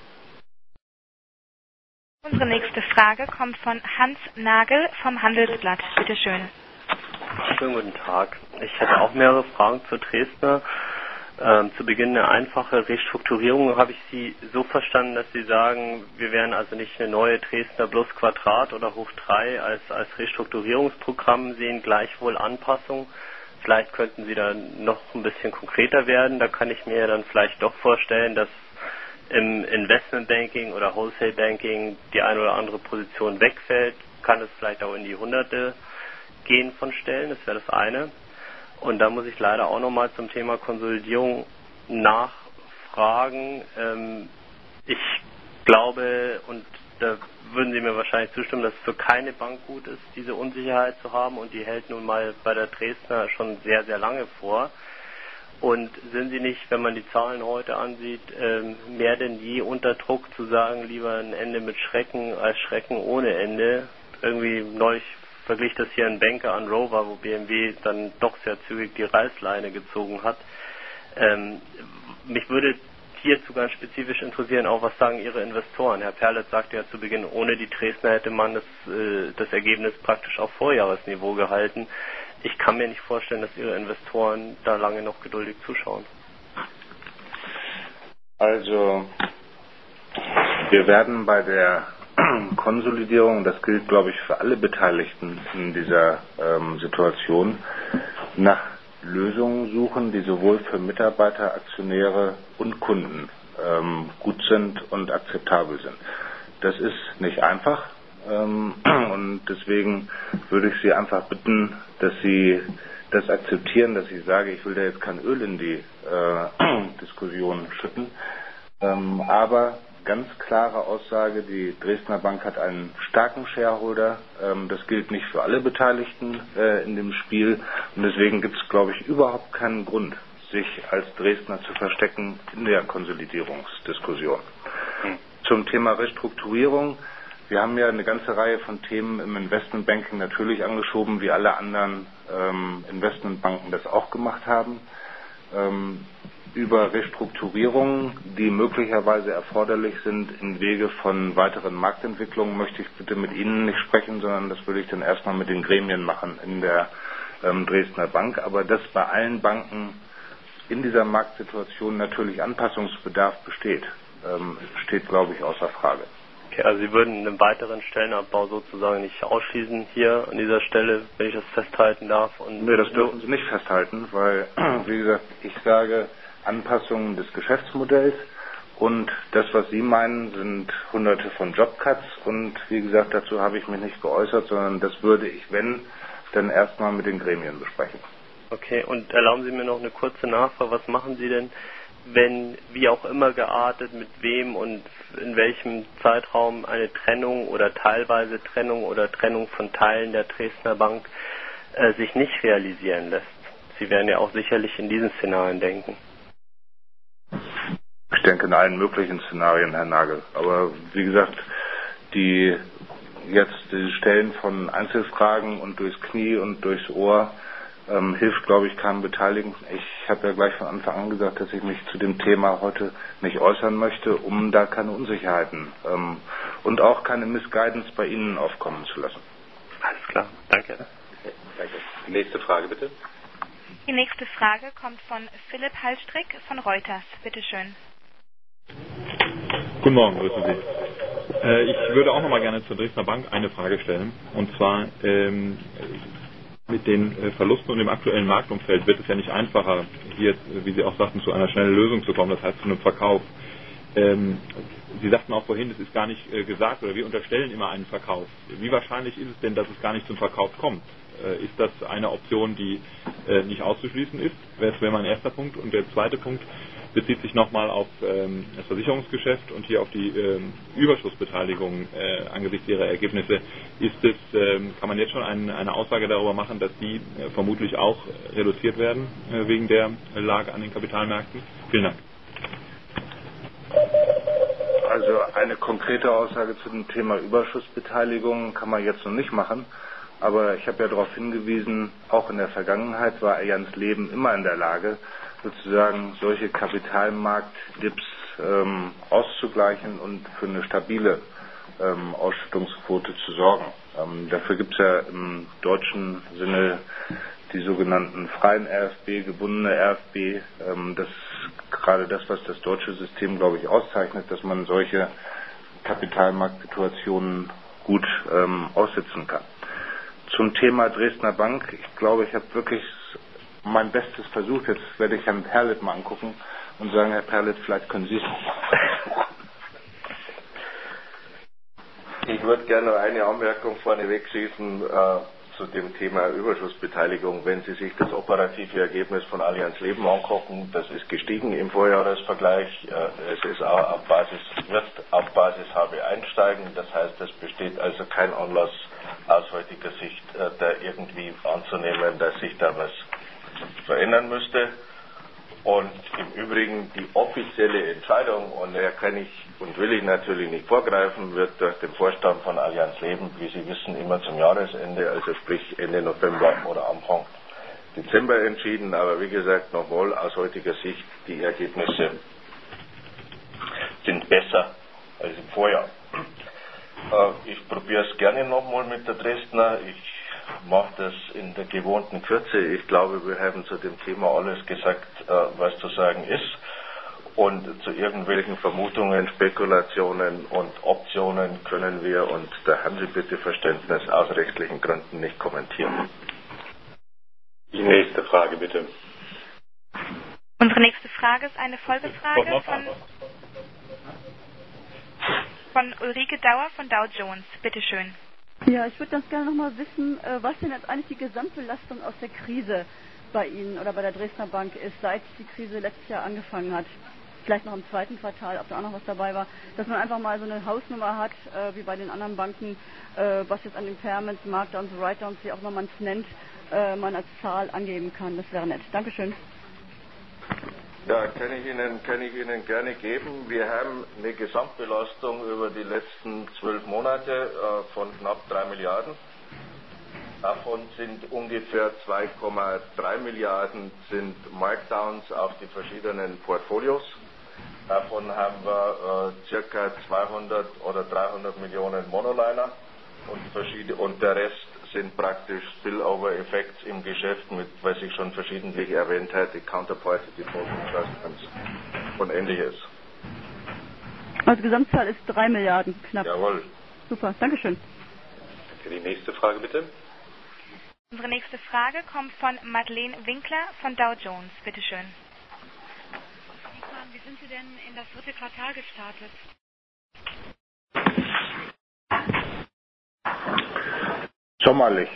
Unsere nächste Frage kommt von Hans Nagel vom Handelsblatt. Bitte schön. Schönen guten Tag. Ich hätte auch mehrere Fragen zu Dresdner. Ähm, zu Beginn eine einfache Restrukturierung. Habe ich Sie so verstanden, dass Sie sagen, wir werden also nicht eine neue Dresdner Plus Quadrat oder hoch drei als, als Restrukturierungsprogramm sehen, gleichwohl Anpassung. Vielleicht könnten Sie da noch ein bisschen konkreter werden. Da kann ich mir dann vielleicht doch vorstellen, dass im Investmentbanking oder Wholesale Banking die eine oder andere Position wegfällt. Kann es vielleicht auch in die Hunderte gehen von Stellen. Das wäre das eine. Und da muss ich leider auch nochmal zum Thema Konsolidierung nachfragen. Ähm, ich glaube, und da würden Sie mir wahrscheinlich zustimmen, dass es für keine Bank gut ist, diese Unsicherheit zu haben. Und die hält nun mal bei der Dresdner schon sehr, sehr lange vor. Und sind Sie nicht, wenn man die Zahlen heute ansieht, ähm, mehr denn je unter Druck zu sagen, lieber ein Ende mit Schrecken als Schrecken ohne Ende? Irgendwie neulich verglich das hier ein Banker an Rover, wo B M W dann doch sehr zügig die Reißleine gezogen hat. Ähm, mich würde hierzu ganz spezifisch interessieren, auch was sagen Ihre Investoren? Herr Perlitz sagte ja zu Beginn, ohne die Dresdner hätte man das, äh, das Ergebnis praktisch auf Vorjahresniveau gehalten. Ich kann mir nicht vorstellen, dass Ihre Investoren da lange noch geduldig zuschauen. Also, wir werden bei der Konsolidierung, das gilt, glaube ich, für alle Beteiligten in dieser ähm, Situation, nach Lösungen suchen, die sowohl für Mitarbeiter, Aktionäre und Kunden ähm, gut sind und akzeptabel sind. Das ist nicht einfach ähm, und deswegen würde ich Sie einfach bitten, dass Sie das akzeptieren, dass ich sage, ich will da jetzt kein Öl in die äh, Diskussion schütten, ähm, aber ganz klare Aussage, die Dresdner Bank hat einen starken Shareholder. Ähm, das gilt nicht für alle Beteiligten äh, in dem Spiel. Und deswegen gibt es, glaube ich, überhaupt keinen Grund, sich als Dresdner zu verstecken in der Konsolidierungsdiskussion. Hm. Zum Thema Restrukturierung. Wir haben ja eine ganze Reihe von Themen im Investmentbanking natürlich angeschoben, wie alle anderen ähm, Investmentbanken das auch gemacht haben. Ähm, über Restrukturierungen, die möglicherweise erforderlich sind im Wege von weiteren Marktentwicklungen, möchte ich bitte mit Ihnen nicht sprechen, sondern das würde ich dann erstmal mit den Gremien machen in der ähm, Dresdner Bank. Aber dass bei allen Banken in dieser Marktsituation natürlich Anpassungsbedarf besteht, ähm, steht, glaube ich, außer Frage. Okay, also Sie würden einen weiteren Stellenabbau sozusagen nicht ausschließen hier an dieser Stelle, wenn ich das festhalten darf? Und nee, das dürfen Sie nicht festhalten, weil, wie gesagt, ich sage Anpassungen des Geschäftsmodells und das, was Sie meinen, sind hunderte von Jobcuts und wie gesagt, dazu habe ich mich nicht geäußert, sondern das würde ich, wenn, dann erstmal mit den Gremien besprechen. Okay, und erlauben Sie mir noch eine kurze Nachfrage. Was machen Sie denn, wenn, wie auch immer geartet, mit wem und in welchem Zeitraum eine Trennung oder teilweise Trennung oder Trennung von Teilen der Dresdner Bank äh, sich nicht realisieren lässt? Sie werden ja auch sicherlich in diesen Szenarien denken. Ich denke in allen möglichen Szenarien, Herr Nagel. Aber wie gesagt, die jetzt die Stellen von Einzelfragen und durchs Knie und durchs Ohr ähm, hilft, glaube ich, keinem Beteiligten. Ich habe ja gleich von Anfang an gesagt, dass ich mich zu dem Thema heute nicht äußern möchte, um da keine Unsicherheiten ähm, und auch keine Missguidance bei Ihnen aufkommen zu lassen. Alles klar, danke. Okay, danke. Die nächste Frage bitte. Die nächste Frage kommt von Philipp Hallstrick von Reuters. Bitte schön. Guten Morgen, grüße Sie. Äh, ich würde auch noch mal gerne zur Dresdner Bank eine Frage stellen. Und zwar ähm, mit den äh, Verlusten und dem aktuellen Marktumfeld wird es ja nicht einfacher, hier, wie Sie auch sagten, zu einer schnellen Lösung zu kommen, das heißt zu einem Verkauf. Ähm, Sie sagten auch vorhin, es ist gar nicht äh, gesagt, oder wir unterstellen immer einen Verkauf. Wie wahrscheinlich ist es denn, dass es gar nicht zum Verkauf kommt? Äh, ist das eine Option, die äh, nicht auszuschließen ist? Das wäre mein erster Punkt. Und der zweite Punkt bezieht sich nochmal auf ähm, das Versicherungsgeschäft und hier auf die ähm, Überschussbeteiligung äh, angesichts ihrer Ergebnisse. Ist es, ähm, kann man jetzt schon ein, eine Aussage darüber machen, dass die äh, vermutlich auch reduziert werden äh, wegen der Lage an den Kapitalmärkten? Vielen Dank. Also eine konkrete Aussage zu dem Thema Überschussbeteiligung kann man jetzt noch nicht machen. Aber ich habe ja darauf hingewiesen, auch in der Vergangenheit war Allianz Leben immer in der Lage, sozusagen solche Kapitalmarkt-Dips ähm, auszugleichen und für eine stabile ähm, Ausschüttungsquote zu sorgen. Ähm, dafür gibt es ja im deutschen Sinne die sogenannten freien R F B, gebundene R F B. Ähm, das ist gerade das, was das deutsche System, glaube ich, auszeichnet, dass man solche Kapitalmarktsituationen gut ähm, aussitzen kann. Zum Thema Dresdner Bank, ich glaube, ich habe wirklich mein Bestes versucht. Jetzt werde ich Herrn Perlet mal angucken und sagen, Herr Perlet, vielleicht können Sie es noch mal versuchen. Ich würde gerne noch eine Anmerkung vorneweg schießen äh, zu dem Thema Überschussbeteiligung. Wenn Sie sich das operative Ergebnis von Allianz Leben angucken, das ist gestiegen im Vorjahresvergleich. Äh, es ist auch auf Basis, wird auf Basis H B einsteigen. Das heißt, es besteht also kein Anlass aus heutiger Sicht, äh, da irgendwie anzunehmen, dass sich da was verändern müsste. Und im Übrigen die offizielle Entscheidung, und der kann ich und will ich natürlich nicht vorgreifen, wird durch den Vorstand von Allianz Leben, wie Sie wissen, immer zum Jahresende, also sprich Ende November oder Anfang Dezember entschieden. Aber wie gesagt, nochmal aus heutiger Sicht, die Ergebnisse sind besser als im Vorjahr. Äh, ich probiere es gerne nochmal mit der Dresdner. Ich mache das in der gewohnten Kürze. Ich glaube, wir haben zu dem Thema alles gesagt, was zu sagen ist. Und zu irgendwelchen Vermutungen, Spekulationen und Optionen können wir, und da haben Sie bitte Verständnis, aus rechtlichen Gründen nicht kommentieren. Die nächste Frage bitte. Unsere nächste Frage ist eine Folgefrage von, von Ulrike Dauer von Dow Jones. Bitte schön. Ja, ich würde ganz gerne noch mal wissen, was denn jetzt eigentlich die Gesamtbelastung aus der Krise bei Ihnen oder bei der Dresdner Bank ist, seit die Krise letztes Jahr angefangen hat. vielleicht noch im zweiten Quartal, ob da auch noch was dabei war, dass man einfach mal so eine Hausnummer hat, äh, wie bei den anderen Banken, äh, was jetzt an Impairments, Markdowns, Write-downs, wie auch immer man es nennt, äh, man als Zahl angeben kann. Das wäre nett. Dankeschön. Ja, kann ich Ihnen, kann ich Ihnen gerne geben. Wir haben eine Gesamtbelastung über die letzten zwölf Monate äh, von knapp drei Milliarden. Davon sind ungefähr zwei Komma drei Milliarden sind Markdowns auf die verschiedenen Portfolios. Davon haben wir äh, circa zweihundert oder dreihundert Millionen Monoliner und, und der Rest sind praktisch Spillover-Effekte im Geschäft mit, was ich schon verschiedentlich erwähnt hatte, Counterparty Default Adjustments und ähnliches. Also Gesamtzahl ist drei Milliarden knapp. Jawohl. Super, Dankeschön. Für die nächste Frage bitte. Unsere nächste Frage kommt von Madeleine Winkler von Dow Jones. Bitte schön. Wie sind Sie denn in das dritte Quartal gestartet? Sommerlich.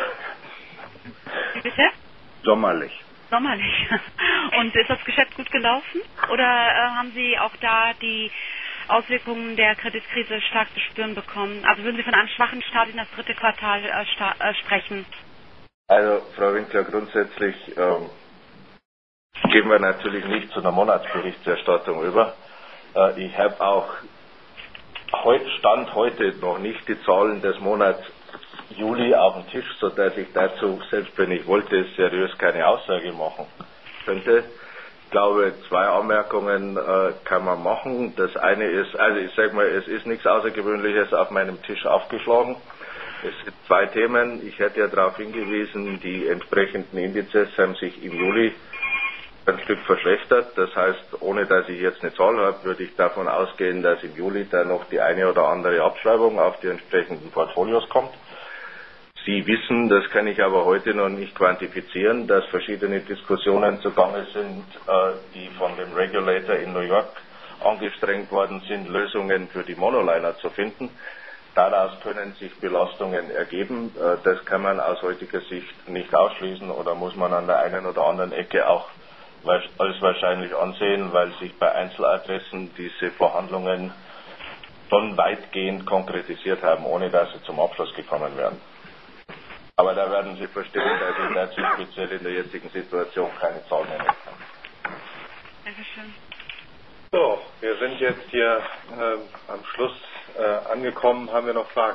Wie bitte? Sommerlich. Sommerlich. Und ist das Geschäft gut gelaufen? Oder äh, haben Sie auch da die Auswirkungen der Kreditkrise stark zu spüren bekommen? Also würden Sie von einem schwachen Start in das dritte Quartal äh, sta- äh, sprechen? Also, Frau Winkler, grundsätzlich ähm, gehen wir natürlich nicht zu einer Monatsberichterstattung über. Äh, ich habe auch heute, Stand heute noch nicht die Zahlen des Monats Juli auf dem Tisch, sodass ich dazu, selbst wenn ich wollte, seriös keine Aussage machen könnte. Ich glaube, zwei Anmerkungen äh, kann man machen. Das eine ist, also ich sage mal, es ist nichts Außergewöhnliches auf meinem Tisch aufgeschlagen. Es sind zwei Themen. Ich hätte ja darauf hingewiesen, die entsprechenden Indizes haben sich im Juli ein Stück verschlechtert. Das heißt, ohne dass ich jetzt eine Zahl habe, würde ich davon ausgehen, dass im Juli da noch die eine oder andere Abschreibung auf die entsprechenden Portfolios kommt. Sie wissen, das kann ich aber heute noch nicht quantifizieren, dass verschiedene Diskussionen zugange sind, die von dem Regulator in New York angestrengt worden sind, Lösungen für die Monoliner zu finden. Daraus können sich Belastungen ergeben. Das kann man aus heutiger Sicht nicht ausschließen oder muss man an der einen oder anderen Ecke auch als wahrscheinlich ansehen, weil sich bei Einzeladressen diese Verhandlungen schon weitgehend konkretisiert haben, ohne dass sie zum Abschluss gekommen wären. Aber da werden Sie verstehen, dass ich dazu speziell in der jetzigen Situation keine Zahlen nennen kann. Dankeschön. So, wir sind jetzt hier äh, am Schluss äh, angekommen. Haben wir noch Fragen?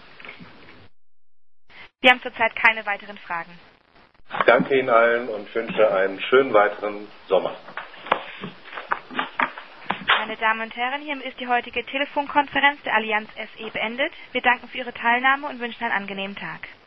Wir haben zurzeit keine weiteren Fragen. Ich danke Ihnen allen und wünsche einen schönen weiteren Sommer. Meine Damen und Herren, hiermit ist die heutige Telefonkonferenz der Allianz S E beendet. Wir danken für Ihre Teilnahme und wünschen einen angenehmen Tag.